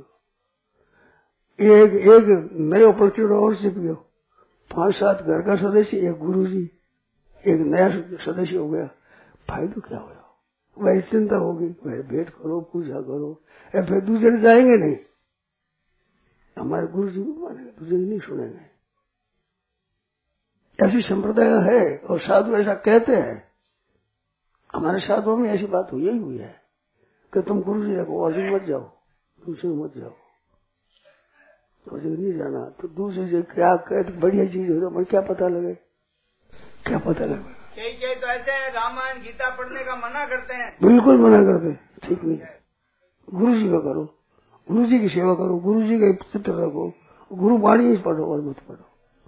एक एक नया परिचय और सीख गयो, पांच सात घर का सदस्य, एक गुरु जी, एक नया सदस्य हो गया, फायदा क्या होगा? वही चिंता होगी, वही भेंट करो, पूजा करो, या फिर दूसरे जाएंगे नहीं। हमारे गुरु जी को मानेंगे, दूसरे नहीं सुनेंगे। ऐसी संप्रदाय है और साधु ऐसा कहते हैं। हमारे साधुओं में ऐसी बात हुई ही हुई है कि तुम गुरु जी देखो, और मत जाओ, दूसरे मत जाओ, तो नहीं जाना तो दूसरे से क्या कहते, बढ़िया चीज हो तो क्या पता लगे, क्या पता लगे। कई कई तो ऐसे रामायण गीता पढ़ने का मना करते हैं। बिल्कुल मना करते, ठीक नहीं है। गुरु जी का करो, गुरु जी की सेवा करो, गुरु जी का चित्र रखो, गुरु वाणी पढ़ो और मत पढ़ो।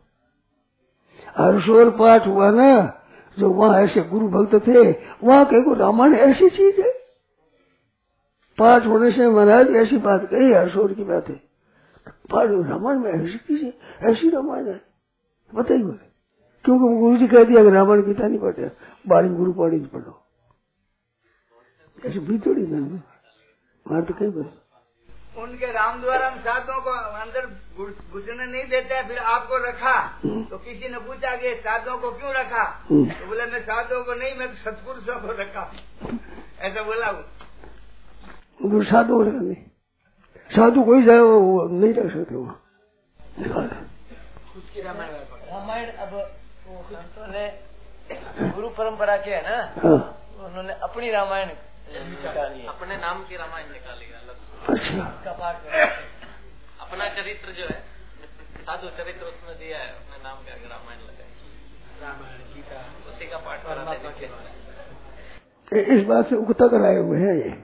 हर्षोर पाठ हुआ ना, जो वहाँ ऐसे गुरु भक्त थे, वहाँ कहे को रामायण ऐसी चीज है। पाठ होने से महाराज ऐसी बात कही, हर्षोर की बात है, पाठ रामायण में ऐसी चीज है, ऐसी रामायण है, बताइए बोले, क्योंकि गुरु जी कह दिया कि रामायण गीता नहीं पढ़े, बाणी गुरु पाणी पढ़ो। ऐसी भी थोड़ी नहीं, मार तो कहीं बोले उनके राम द्वारा साधुओं को अंदर घुसने नहीं देते, फिर आपको रखा तो किसी ने पूछा कि साधुओं को क्यों रखा, तो बोले मैं साधुओं को नहीं, मैं तो सत्पुरुषों को रखा। ऐसा बोला वो साधु नहीं, साधु कोई जाए वो नहीं रख सकते वहाँ निकाल खुद की रामायण रामायण अब वो संतों ने गुरु परंपरा के है ना, हाँ। उन्होंने अपनी रामायण निकाली, अपने नाम की रामायण निकाली अलग से। अच्छा, उसका पाठ करो। अपना चरित्र जो है साधु चरित्र उसमें दिया है, अपने नाम के आगे रामायण लगाई, रामायण गीता उसी का पाठ कराते हैं। इस बात से उगता कराए हुए हैं ये।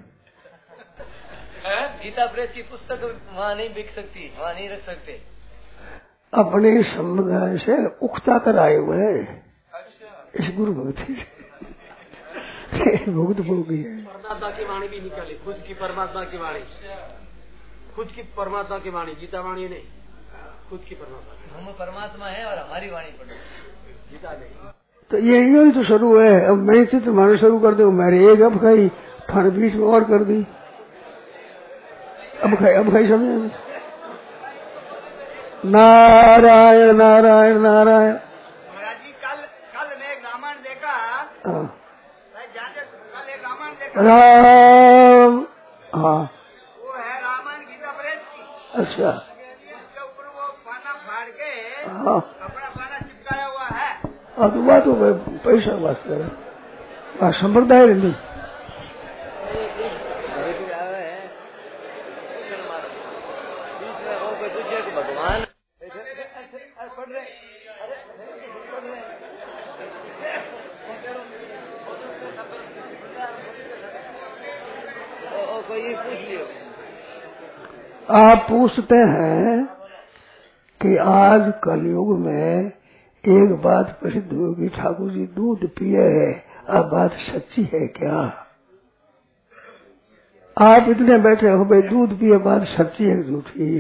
गीता प्रेस की पुस्तक वहाँ नहीं बिक सकती, वहाँ नहीं रख सकते। अपने समुदाय से उगता कराए हुए हैं इस गुरु भक्ति से। भुगत भोगी है। परमात्मा की वाणी भी निकाली, खुद की परमात्मा की वाणी, खुद की परमात्मा की वाणी, गीता वाणी नहीं, खुद की परमात्मा। हम परमात्मा है और हमारी वाणी पढ़ो, गीता नहीं। तो यही तो शुरू है। अब मैं चित्र मानो शुरू कर दो, मेरे एक अब खाई थाने बीच में और कर दी, अब खाई अब खाई समझे। नारायण नारायण नारायण। महाराज जी कल कल मैं एक रामायण देखा, हाँ। कल एक रामायण देखा, राम, हाँ वो है रामायण गीता प्रेस की। अच्छा, उसके ऊपर वो पाना फाड़ के हाँ अपना पाना चिपकाया हुआ है। अब तो बात हो पैसा बात करे संप्रदाय नहीं। भगवान कोई पूछ लियो। आप पूछते हैं कि आज कलयुग में एक बात प्रसिद्ध होगी, ठाकुर जी दूध पिए है, अब बात सच्ची है क्या? आप इतने बैठे हो भाई दूध पिए, बात सच्ची है झूठी?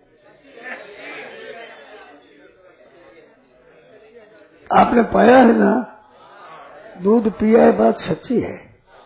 आपने पाया है ना, दूध पिया है, बात सच्ची है।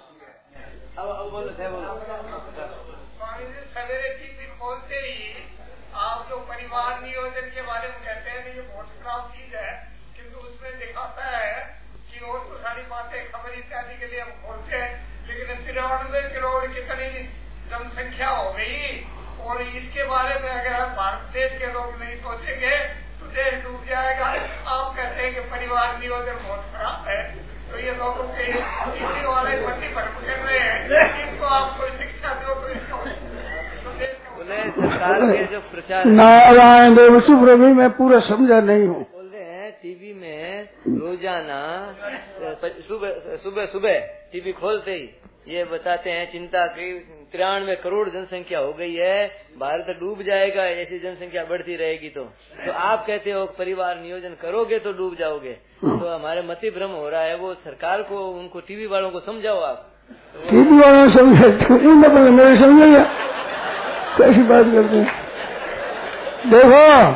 सवेरे टीवी खोलते ही आप जो परिवार नियोजन के बारे में कहते हैं, ये बहुत खराब चीज है, किंतु उसमें दिखाता है कि और तो सारी बातें खबर इत्यादि के लिए हम खोलते हैं, लेकिन तिरानवे करोड़ कितनी जनसंख्या हो गई, और इसके बारे में अगर हम भारत देश के लोग नहीं सोचेंगे तो देश डूब जाएगा। आप कहते हैं कि परिवार नियोजन बहुत खराब है, तो ये लोगों के इसी वाले पति भरम कर रहे हैं, इनको आप कोई शिक्षा दो तो इसको बोले सरकार के जो प्रचार। नारायण देव शुभ रवि, मैं पूरा समझा नहीं हूँ। बोलते हैं टीवी में रोजाना सुबह सुबह सुबह टीवी खोलते ही ये बताते हैं चिंता की तिरानवे करोड़ जनसंख्या हो गई है, भारत डूब जाएगा ऐसी जनसंख्या बढ़ती रहेगी। तो तो आप कहते हो परिवार नियोजन करोगे तो डूब जाओगे, तो हमारे मति भ्रम हो रहा है। वो सरकार को, उनको टीवी वालों को समझाओ आप। टीवी वालों समझे, मेरे समझे कैसी बात करते हैं? देखो,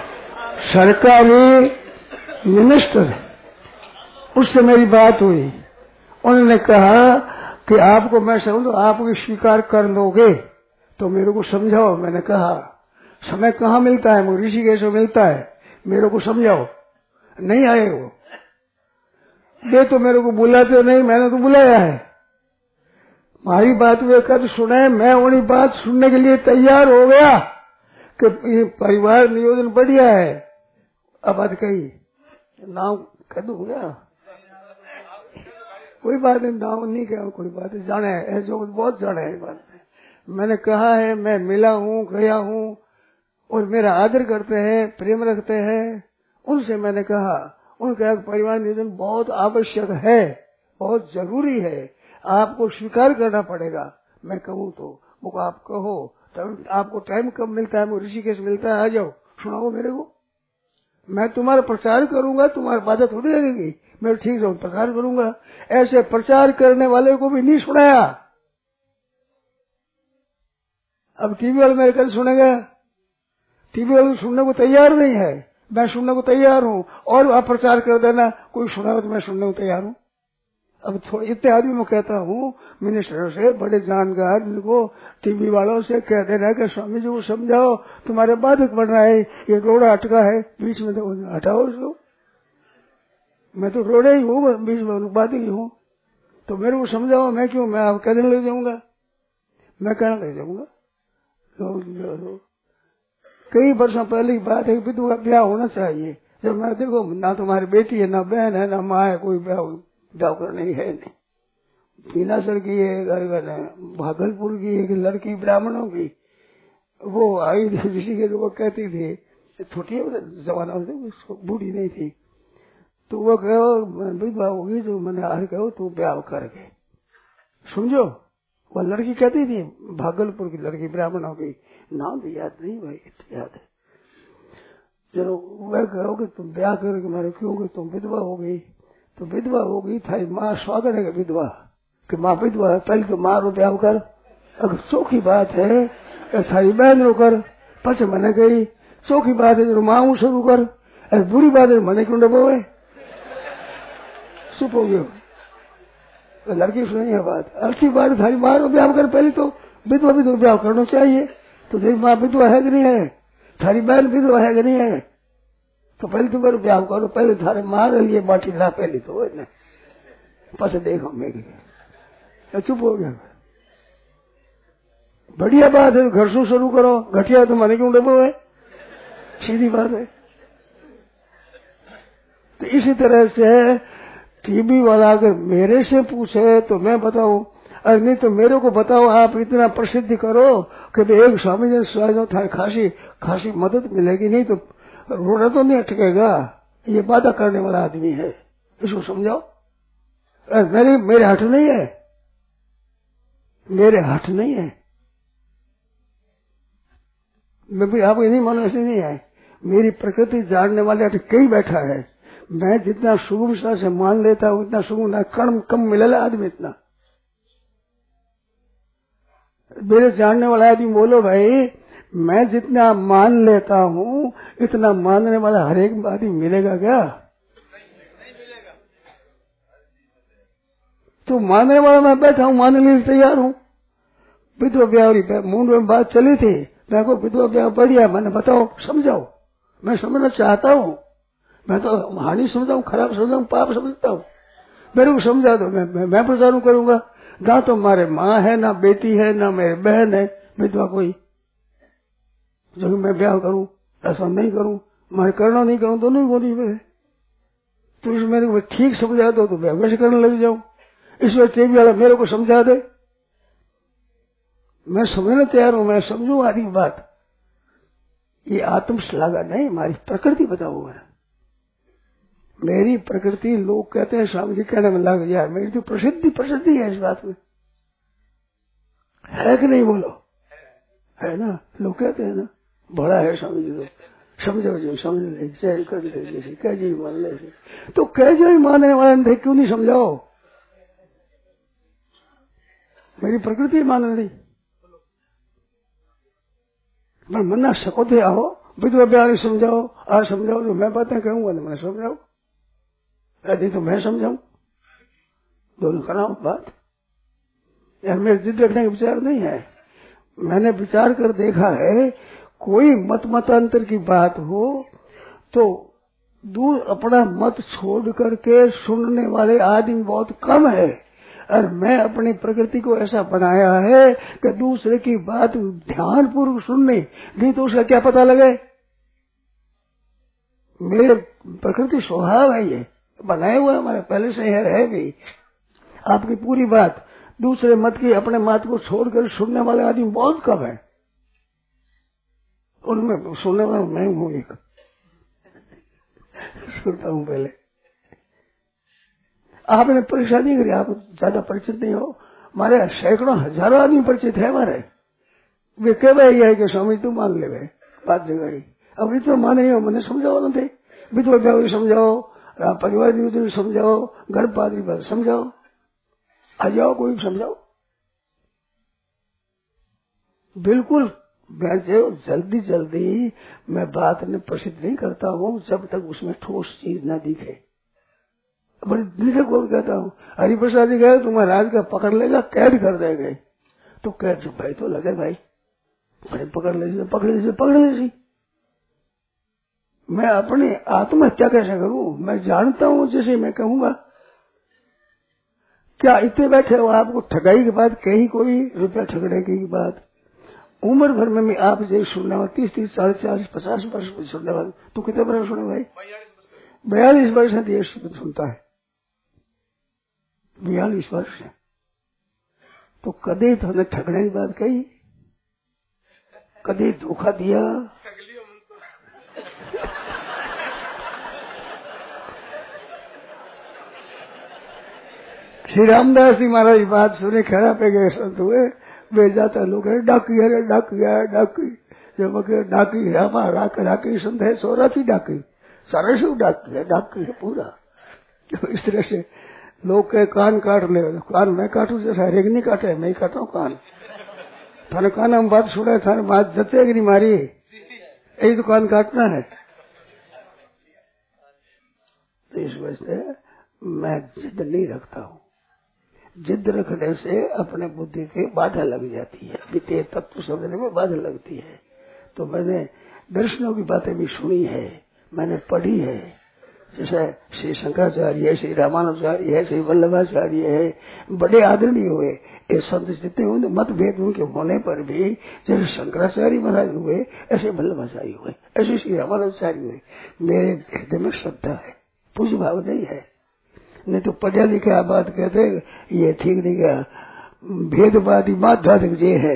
सरकारी मिनिस्टर, उससे मेरी बात हुई, उन्होंने कहा कि आपको मैं समझू, आप स्वीकार कर लोगे तो मेरे को समझाओ। मैंने कहा समय कहाँ मिलता है, मुझे ऋषिकेश में मिलता है, मेरे को समझाओ। नहीं आए वो, ये तो मेरे को बुलाते नहीं, मैंने तो बुलाया है। हमारी बात वे कर सुने, मैं उन्हीं बात सुनने के लिए तैयार हो गया कि ये परिवार नियोजन बढ़िया है। अब बात कही नाम कह दूंगा, कोई बात नहीं, नाम नहीं कहा, कोई बात नहीं, जाने है जो बहुत जाने है बात में। मैंने कहा है, मैं मिला हूँ, गया हूँ, और मेरा आदर करते हैं, प्रेम रखते हैं। उनसे मैंने कहा, उनका परिवार नियोजन बहुत आवश्यक है, बहुत जरूरी है, आपको स्वीकार करना पड़ेगा। मैं कहूँ तो वो आप कहो, आपको टाइम कब मिलता है? मुझे ऋषिकेश मिलता है, आ जाओ, सुनाओ मेरे को, मैं तुम्हारा प्रचार करूंगा, तुम्हारी बात थोड़ी लगेगी। मैं ठीक है प्रचार करूंगा। ऐसे प्रचार करने वाले को भी नहीं सुनाया। अब टीवी वाले मेरे कल सुनेगा, टीवी वाले सुनने को तैयार नहीं है, मैं सुनने को तैयार हूँ, और आप प्रचार कर देना, कोई सुनागा तो मैं सुनने को तैयार हूँ। अब थोड़े इतने आदमी मैं कहता हूँ, मिनिस्टरों से, बड़े जानकार, इनको टीवी वालों से कह देना कि स्वामी जी को समझाओ, तुम्हारे बाधक बन रहा है, ये रोड़ा अटका है बीच में, तो हटाओ उसको। मैं तो रोड़े ही हूँ, बीच में बाधक ही हूँ, तो मेरे को समझाओ, मैं क्यों, मैं आप कहने लग जाऊंगा, मैं कहने लग जाऊंगा। कई वर्षों पहले की बात है, विधवा का ब्याह होना चाहिए। जब मैं देखो ना तुम्हारी बेटी है, ना बहन है, ना माँ है, कोई ब्याह ब्याह करने है नहीं। पीनासर की है, भागलपुर की एक लड़की ब्राह्मणों की, वो आई ऋषि के, वो कहती थी, छोटी जमाना बूढ़ी नहीं थी, तो वो कहो विधवा होगी तो मैंने हार कहो तू ब्याह करके, समझो। वो लड़की कहती थी, भागलपुर की लड़की ब्राह्मणों की, नाम तो याद नहीं भाई, याद है। चलो वह कहो कि तुम ब्याह करके मारे, क्योंकि तुम विधवा हो गई, तो विधवा हो गई थारी माँ स्वागत है विधवा, कि माँ विधवा है, पहले तो माँ रो ब्याह कर, अगर चौखी बात है थारी बहन रो कर, पछ मैंने गई, चौखी बात है जो माँ शुरू कर, अरे बुरी बात है मैंने क्यों डबो है, चुप हो गयो। लड़की सुनी है बात, अच्छी बात थारी माँ रो ब्याह कर, पहले तो विधवा विधवा ब्याह करना चाहिए, तो तेरी माँ विधवा है कि नहीं है, थारी बहन विधवा है कि नहीं है, तो पहले तुम मेरे ब्याह करो, पहले थारे माँ के लिए माटी ला, पहले तो है ना, पछ देखो मैं चुप हो गया। बढ़िया बात है, घर से शुरू करो, घटिया तो मैंने क्यों डबो है, सीधी बात है। तो इसी तरह से टीवी वाला अगर मेरे से पूछे तो मैं बताऊं, अरे नहीं तो मेरे को बताओ, आप इतना प्रसिद्ध करो कि एक स्वामी जी स्वामी था खासी खासी मदद मिलेगी, नहीं तो रोना तो नहीं अटकेगा, ये वादा करने वाला आदमी है, इसको समझाओ। अरे मेरे मेरे हट नहीं है, मेरे हट नहीं है, मैं भी आपको नहीं मानो ऐसे नहीं है, मेरी प्रकृति जानने वाले अट कई बैठा है, मैं जितना सुगमता से मान लेता हूँ उतना सुगम ना कर्म कम मिलेगा आदमी इतना। मेरे जानने वाला आदमी बोलो भाई, मैं जितना मान लेता हूँ इतना मानने वाला हर एक आदमी मिलेगा क्या, तो मानने वाला मैं बैठा हूँ, मानने के लिए तैयार हूँ। विधवा ब्याह मूड में बात चली थी, मैं को विधवा ब्याह बढ़िया, मैंने बताओ समझाओ, मैं समझना चाहता हूँ, मैं तो हानि समझाऊं, खराब समझाऊं, पाप समझता हूँ, मेरे को समझा दो, मैं मैं, मैं प्रचार करूंगा। ना तो हमारे माँ है, ना बेटी है, ना मेरी बहन है विधवा कोई, जो मैं ब्याह करूं, ऐसा नहीं करूं, मैं करना नहीं करूं, दोनों ही बोली में, तो इस मेरे को ठीक समझा दो तो मैं वैसे करने लग जाऊं। इस वजह टीवी वाला मेरे को समझा दे, मैं समझना तैयार हूं, मैं समझू आदि बात, ये आत्म श्लाघा नहीं, हमारी प्रकृति बताओ है, मेरी प्रकृति। लोग कहते हैं स्वामी जी कहने में लग जाए, मेरी तो प्रसिद्धि प्रसिद्धि है इस बात में, है कि नहीं बोलो, है ना, लोग कहते हैं ना बड़ा है स्वामी जी, तो समझो जो समझ ले, चाहे कर ले, जैसे कह जी मान ले, तो कह जो ही मानने वाले थे, क्यों नहीं समझाओ, मेरी प्रकृति मान ली, मैं मना सको थे, आओ विधवा ब्याह समझाओ, आज समझाओ, जो मैं बातें कहूंगा तो मैं समझाओ, यदि तो मैं समझाऊं, दोनों कराओ बात, यार मेरे जिद रखने का विचार नहीं है। मैंने विचार कर देखा है, कोई मत मतांतर की बात हो तो दूर अपना मत छोड़ करके सुनने वाले आदमी बहुत कम है, और मैं अपनी प्रकृति को ऐसा बनाया है कि दूसरे की बात ध्यान पूर्वक सुनने, नहीं तो उसका क्या पता लगे, मेरे प्रकृति स्वभाव है, ये बनाए हुए हमारे पहले से है भी। आपकी पूरी बात दूसरे मत की अपने मत को छोड़कर सुनने वाले आदमी बहुत कम है, उनमें सुनने वाला मैं हूँ एक, सुनता हूँ पहले। आपने परीक्षा नहीं करी, आप ज्यादा परिचित नहीं हो, हमारे सैकड़ों हजारों आदमी परिचित है हमारे, वे कह रहे है कि स्वामी तू मान ले भाई बात जगह, अब इतना मान रही हो, मैंने समझाओ ना थे, विधवा ब्याह समझाओ, परिवार भी समझाओ, घर पादरी बात समझाओ, आ जाओ कोई समझाओ, बिल्कुल। मैं जो जल्दी जल्दी मैं बात ने प्रसिद्ध नहीं करता हूँ जब तक उसमें ठोस चीज न दिखे। बड़ी दिल से कौन कहता हूँ, हरिप्रसाद जी गए तुम्हारे राज का पकड़ लेगा, कैद कर देंगे, तो कैद भाई तो लगे भाई, भाई पकड़ ले पकड़ लीजिए पकड़ लीजिए। मैं अपनी आत्महत्या कैसे करूं, मैं जानता हूं, जैसे मैं कहूंगा क्या इतने बैठे हो, आपको ठगाई की बात कही, कोई रुपया ठगने की बात? उम्र भर में मैं आप जो सुनने वाला तीस तीस चालीस चालीस पचास वर्ष में सुनने वाला, तू कितने वर्ष सुने भाई? बयालीस वर्ष है देश सुनता है, बयालीस वर्ष है। तो कदे तुमने ठगने की बात कही, कदे धोखा दिया? श्री रामदास जी महाराज बात सुने, खैरा पे गए संत हुए, वे जाता लोग है डाकी है डाकी है डाकी, जब डाकी रामा राक डाकी संत है सोरासी डाकी, सारा शु डाकी है डाकी है पूरा। तो इस तरह से लोग के कान काट ले, कान मैं काटू जैसा हरेक नहीं काटे, मैं ही काटू कान। थाने कान हम बात सुने, थाने बात जचेगी नहीं मारी, यही तो कान काटना है। तो इस वजह से मैं जिद नहीं रखता हूँ, जिद रखने से अपने बुद्धि की बाधा लग जाती है, वित्तीय तत्व समझने में बाधा लगती है। तो मैंने दर्शनों की बातें भी सुनी है, मैंने पढ़ी है, जैसे श्री शंकराचार्य है, श्री रामानुजाचार्य है, श्री वल्लभाचार्य है, बड़े आदरणीय हुए ये संत जितने हुए, मतभेद उनके होने पर भी जैसे शंकराचार्य महाराज हुए ऐसे वल्लभाचार्य हुए, ऐसे श्री रामानुजाचार्य हुए। मेरे हृदय में श्रद्धा है, पूज भाव नहीं है। नहीं तो पढ़ा लिखा बात कहते ये ठीक नहीं गया, भेदवादी माध्यात्मिक जे है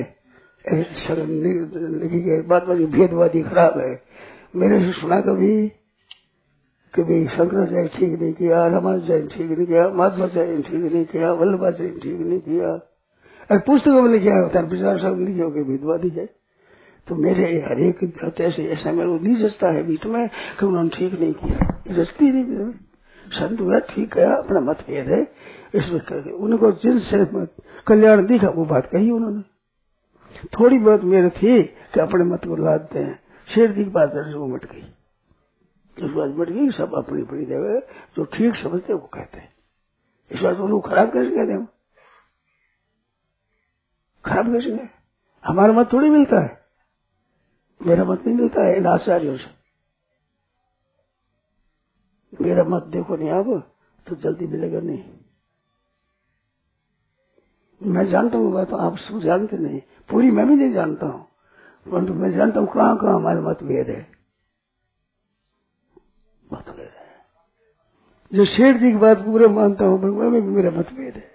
लिखी गई बात, भेदवादी खराब है। मेरे से सुना कभी कभी शंकराचार्य ठीक नहीं किया, रामानुजाचार्य ठीक नहीं किया, माधवाचार्य ठीक नहीं किया, वल्लभाचार्य ठीक नहीं किया, और पुस्तकों में लिखा होता है विचार सब लिखे होकर भेदवादी है। तो मेरे हरेक ऐसे ऐसा मेरे नहीं जचता है बीच में कि उन्होंने ठीक नहीं किया, जचती नहीं। संत हुआ ठीक है, अपना मतभेद है, इसमें करके उनको जिनसे कल्याण दिखा वो बात कही उन्होंने। थोड़ी बहुत मेरे थी कि अपने मत को लादते हैं, शेर जी की बात है वो मट गई, इस बात मट गई। सब अपनी अपनी जगह जो ठीक समझते वो कहते हैं, इस बात को खराब कैसे कहते हैं? खराब कैसे है? हमारा मत थोड़ी मिलता है, मेरा मत नहीं मिलता है इन आचार्यों से। मेरा मत देखो नहीं आप तो जल्दी मिलेगा नहीं। मैं जानता हूँ बात, आप सब जानते नहीं, पूरी मैं भी नहीं जानता हूँ, परंतु मैं जानता हूँ कहाँ कहाँ हमारे मतभेद है, मतभेद है। जो शेठ जी की बात पूरे मानता हूँ, पर मैं भी मेरा मतभेद है।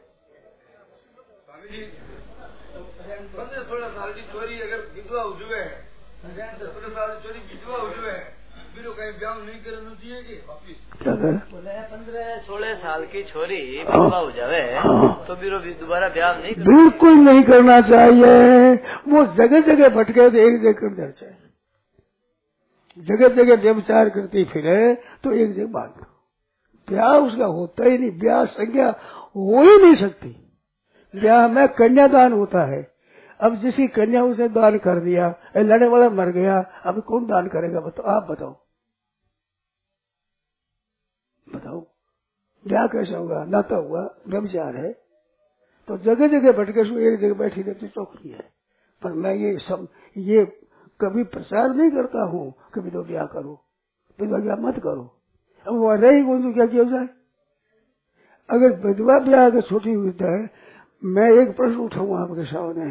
सोलह साल की चोरी अगर विधवा हो जुए है, सोलह साल की चोरी विधवा हो जुए है, फिर कहीं ब्याह नहीं करना चाहिए कि क्या कर पंद्रह सोलह साल की छोरी विधवा हो जावे तो फिर दोबारा ब्याह नहीं, बिल्कुल नहीं करना चाहिए। वो जगह जगह भटके तो एक जगह कर देना चाहिए, जगह जगह व्यभिचार करती फिरे तो एक जगह बांध दो। ब्याह उसका होता ही नहीं, ब्याह संज्ञा हो ही नहीं सकती। ब्याह में कन्यादान होता है। अब जिसकी कन्या उसे दान कर दिया, लड़ने वाला मर गया, अब कौन दान करेगा बताओ? आप बताओ बताओ ब्याह कैसा होगा? नाता हुआ, व्यभिचार है। तो जगह जगह भटके सो एक जगह बैठी रहती चौकड़ी है। पर मैं ये सब ये कभी प्रचार नहीं करता हूँ कि विधवा ब्याह करो, विधवा ब्याह मत करो। अब वो रही कौन तो क्या किया जाए? अगर विधवा ब्याह अगर छोटी हुई है, मैं एक प्रश्न उठाऊंगा आपके सामने।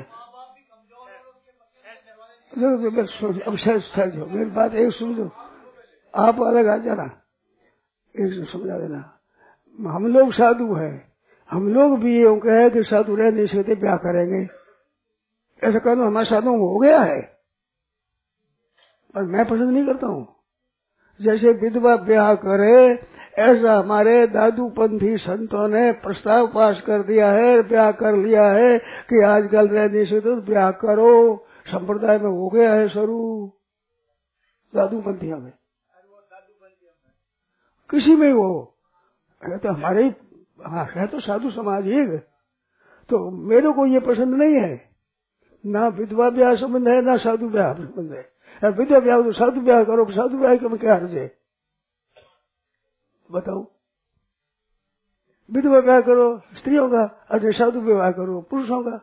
अब शायद मेरी बात एक सुन लो, आप अलग आ जाना, एक समझा देना। हम लोग साधु हैं, हम लोग भी ये कहे कि साधु रह नहीं सकते, ब्याह करेंगे, ऐसा कहना हमारे साधुओं को हो गया है, और मैं पसंद नहीं करता हूँ। जैसे विधवा ब्याह करे ऐसा हमारे दादू पंथी संतों ने प्रस्ताव पास कर दिया है, ब्याह कर लिया है कि आजकल रह नहीं सकते तो ब्याह करो। संप्रदाय में हो गया है शुरू, दादू पंथियों में, किसी में वो है तो हमारे हाँ है तो साधु समाज एक। तो मेरे को ये पसंद नहीं है, ना विधवा ब्याह संबंध है ना साधु ब्याह संबंध है। विधवा ब्याह तो साधु ब्याह करो, साधु ब्याह के में क्या हर्ज है बताओ? विधवा ब्याह करो स्त्रियों का, अरे साधु विवाह करो पुरुषों का।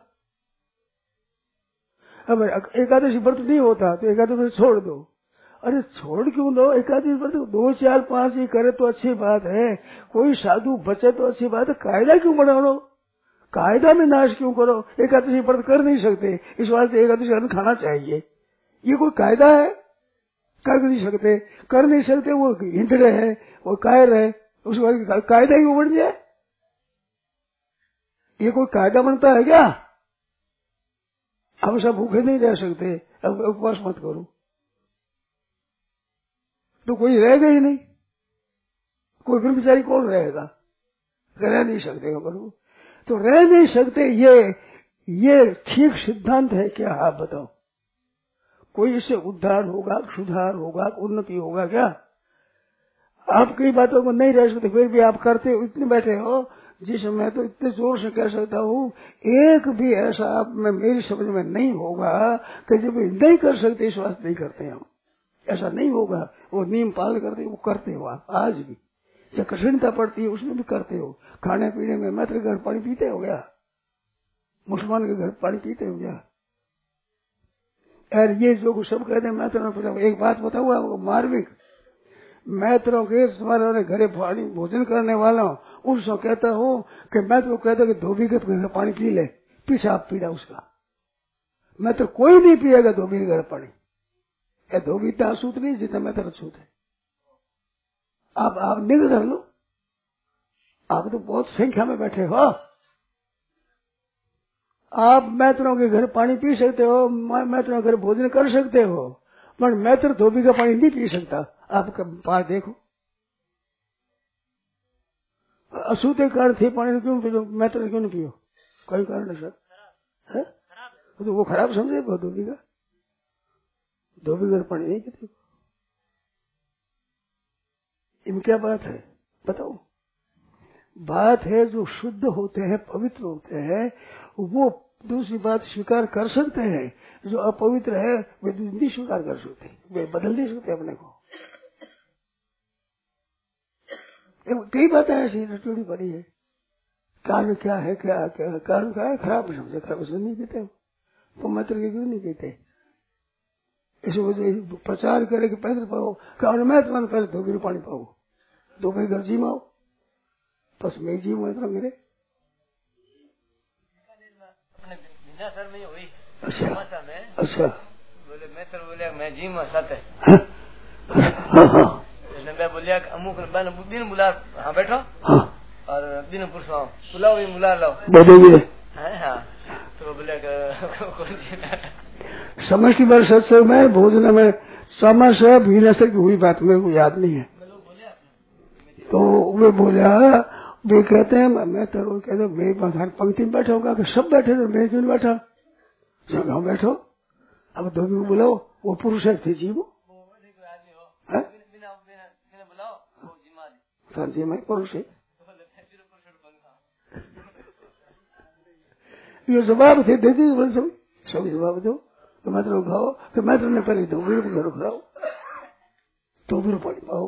अब एकादशी व्रत नहीं होता तो एकादशी छोड़ दो। अरे छोड़ क्यों दो? एकादशी व्रत दो चार पांच ही करे तो अच्छी बात है, कोई साधु बचे तो अच्छी बात है, कायदा क्यों बढ़ाओ? कायदा में नाश क्यों करो? एकादशी व्रत कर नहीं सकते, इस वास्ते एकादशी अन्न खाना चाहिए, ये कोई कायदा है? कर नहीं सकते, कर नहीं सकते, वो हिंदड़े है, वो कायर है, उस बात कायदा ही उबड़ जाए, ये कोई कायदा बनता है क्या? हम सब भूखे नहीं रह सकते, अब उपवास मत करो, तो कोई रहेगा ही नहीं, कोई ब्रह्मचारी कौन रहेगा? रह नहीं सकते प्रभु, तो रह नहीं सकते, ये ये ठीक सिद्धांत है क्या? आप बताओ, कोई इससे उद्धार होगा, सुधार होगा, उन्नति होगा क्या? आप कई बातों को नहीं रह सकते, फिर भी आप करते हो, इतने बैठे हो, जिस मैं तो इतने जोर से कह सकता हूँ, एक भी ऐसा आप में मेरी समझ में नहीं होगा कि जब नहीं कर सकते इस वास्ते नहीं करते हम, ऐसा नहीं होगा। वो नियम पालन करते, वो करते हो आप आज भी, जब कठिनता पड़ती है उसमें भी करते हो। खाने पीने में मैं तो घर पानी पीते हो गया, मुसलमान के घर पानी पीते हो गया। और ये जो सब कहते हैं मैं तो एक बात बताऊँ आपको मार्मिक, मैं तो के तुम्हारे घरे पानी भोजन करने वाला हूँ, उसको कहता हूँ कि मैं तो कहता कि धोबी के घर पानी पी ले, पेशाब पीड़ा उसका, मैं तो कोई नहीं पिएगा धोबी के घर पानी। या धोबी इतना असूत नहीं जितना मैं तो अछूत है। आप आप निगह कर लो, आप तो बहुत संख्या में बैठे हो, आप मैत्रों के घर पानी पी सकते हो, मैत्रों के घर भोजन कर सकते हो, पर मैत्र धोबी का पानी नहीं पी सकता। आप पार देखो, असूते कारण थे पानी क्यों पियो, मैत्र क्यों नहीं पियो? कोई कारण नहीं सर, है तो वो खराब समझे धोबी का, धोबी का पानी नहीं पीते। इनमें क्या बात है बताओ? बात है जो शुद्ध होते हैं, पवित्र होते हैं, वो दूसरी बात स्वीकार कर सकते हैं, जो अपवित्र है वे नहीं स्वीकार कर सकते, वे बदल नहीं सकते अपने को। कई बातें ऐसी रटोड़ी पड़ी है, कारण क्या है, क्या क्या कारण क्या है, खराब समझे, खराब समझ नहीं पीते तो मैत्र के क्यों नहीं पीते? इस वजह प्रचार करे कि पैदल पाओ, कारण मैं तुम्हारे पहले धोबी पानी पाओ, धोबी घर जी माओ, बस मैं जी मैत्र मेरे। सर में हुई अच्छा में अच्छा बोले मैं सर बोले मैं जी में साथ है, मैं बोलिया अमुक बिन बुला, हाँ बैठो, हाँ और बिन पुरुष आओ बुलाओ, भी बुला लाओ, हाँ तो बोले समष्टि बार सत्संग में भोजन में समस भीनसर की हुई बात मेरे को याद नहीं है, तो वे बोला, वे कहते हैं मैं तो कहते मेरे पास पंक्ति में बैठा होगा कि सब बैठे थे, मैं क्यों नहीं बैठा? सब बैठो, अब धोबी को बुलाओ, वो पुरुष है थे जीवो जी मैं पुरुष है, ये जवाब थे दे दी बोले सब सब जवाब दो, तो मैं तो खाओ, तो मैं तो पहले धोबी को घर खाओ, धोबी को पानी पाओ।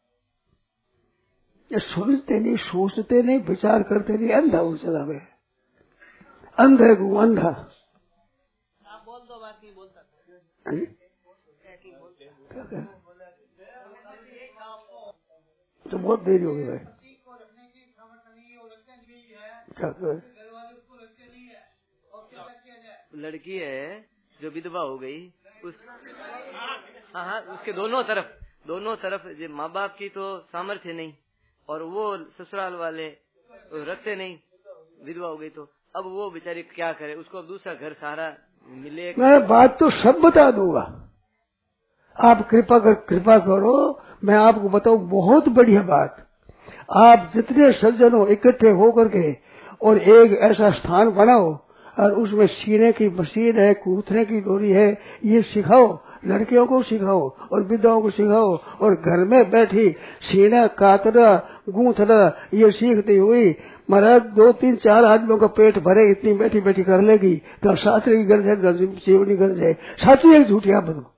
ये सुनते नहीं, सोचते नहीं, विचार करते नहीं, अंधा हो चला गया, अंधे को अंधा। आप बोल दो बात नहीं बोलता तो बहुत देरी हो गई भाई, लड़की है जो विधवा हो गई, उस हाँ हाँ उसके दोनों तरफ दोनों तरफ जो माँ बाप की तो सामर्थ्य नहीं, और वो ससुराल वाले रखते नहीं, विधवा हो गई तो अब वो बेचारी क्या करे, उसको अब दूसरा घर सहारा मिले। मैं बात तो सब बता दूंगा, आप कृपा कर कृपा करो, मैं आपको बताऊं बहुत बढ़िया बात। आप जितने सज्जन हो इकट्ठे होकर के और एक ऐसा स्थान बनाओ और उसमें सीने की मशीन है, कूथने की डोरी है, ये सिखाओ, लड़कियों को सिखाओ और विधवाओं को सिखाओ, और घर में बैठी सीना काटना गूंथना ये सीखती हुई महाराज दो तीन चार आदमियों का पेट भरे, इतनी बैठी बैठी कर लेगी तो शास्त्र की गर्ज है, जीवन की गर्ज है, साची एक झूठी आप बताओ।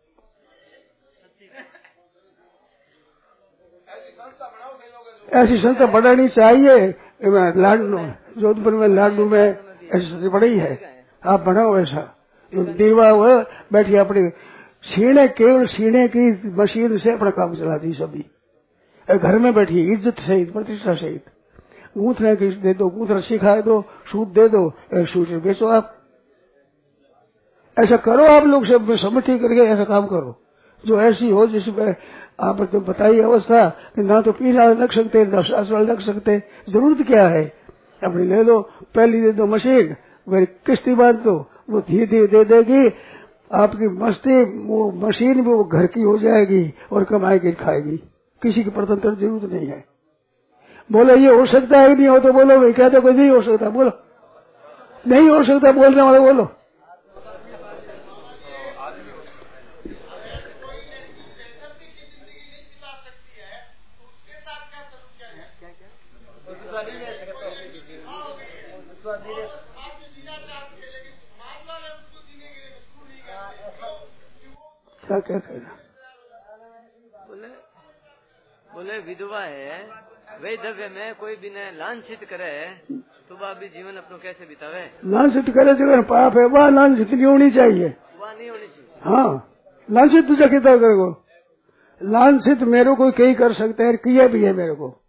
ऐसी संस्था बढ़ानी चाहिए, लाडू जोधपुर में लाडू में ऐसी संस्था बढ़ी है, आप बनाओ ऐसा। दीवा हुआ बैठी अपनी सीने, केवल सीने की मशीन से अपना काम चलाती सभी, घर में बैठी इज्जत सहित प्रतिष्ठा सहित, गूंथने की दे दो, गूंथ रस्सी खाए दो, सूत दे दो, एक सूत बेचो आप। ऐसा करो आप लोग सब सम्मति करके ऐसा काम करो जो ऐसी हो जिसमें आप तो बताइए अवस्था ना तो पीला लग सकते ना असवाल लग सकते, जरूरत क्या है? अपनी ले लो, पहली दे दो मशीन, मेरी किश्ती बांध दो, वो धीरे धीरे दे देगी, आपकी मस्ती वो मशीन भी वो घर की हो जाएगी और कमाएगी खाएगी, किसी की परतंत्र जरूरत नहीं है। बोलो ये हो सकता है नहीं हो तो बोलो, भाई कहते कोई नहीं हो सकता, बोलो नहीं हो सकता, बोलने वाले बोलो। क्या क्या कहना? बोले बोले विधवा है वे दबे में कोई भी ने लांछित करे तो वह भी जीवन अपनो कैसे बितावे? लांछित करे जो पाप है वह लांछित नहीं होनी चाहिए, वह नहीं होनी चाहिए। हाँ लांछित तुझे कितना करेगो? लांछित मेरे को कई कर सकते हैं, किया भी है मेरे को।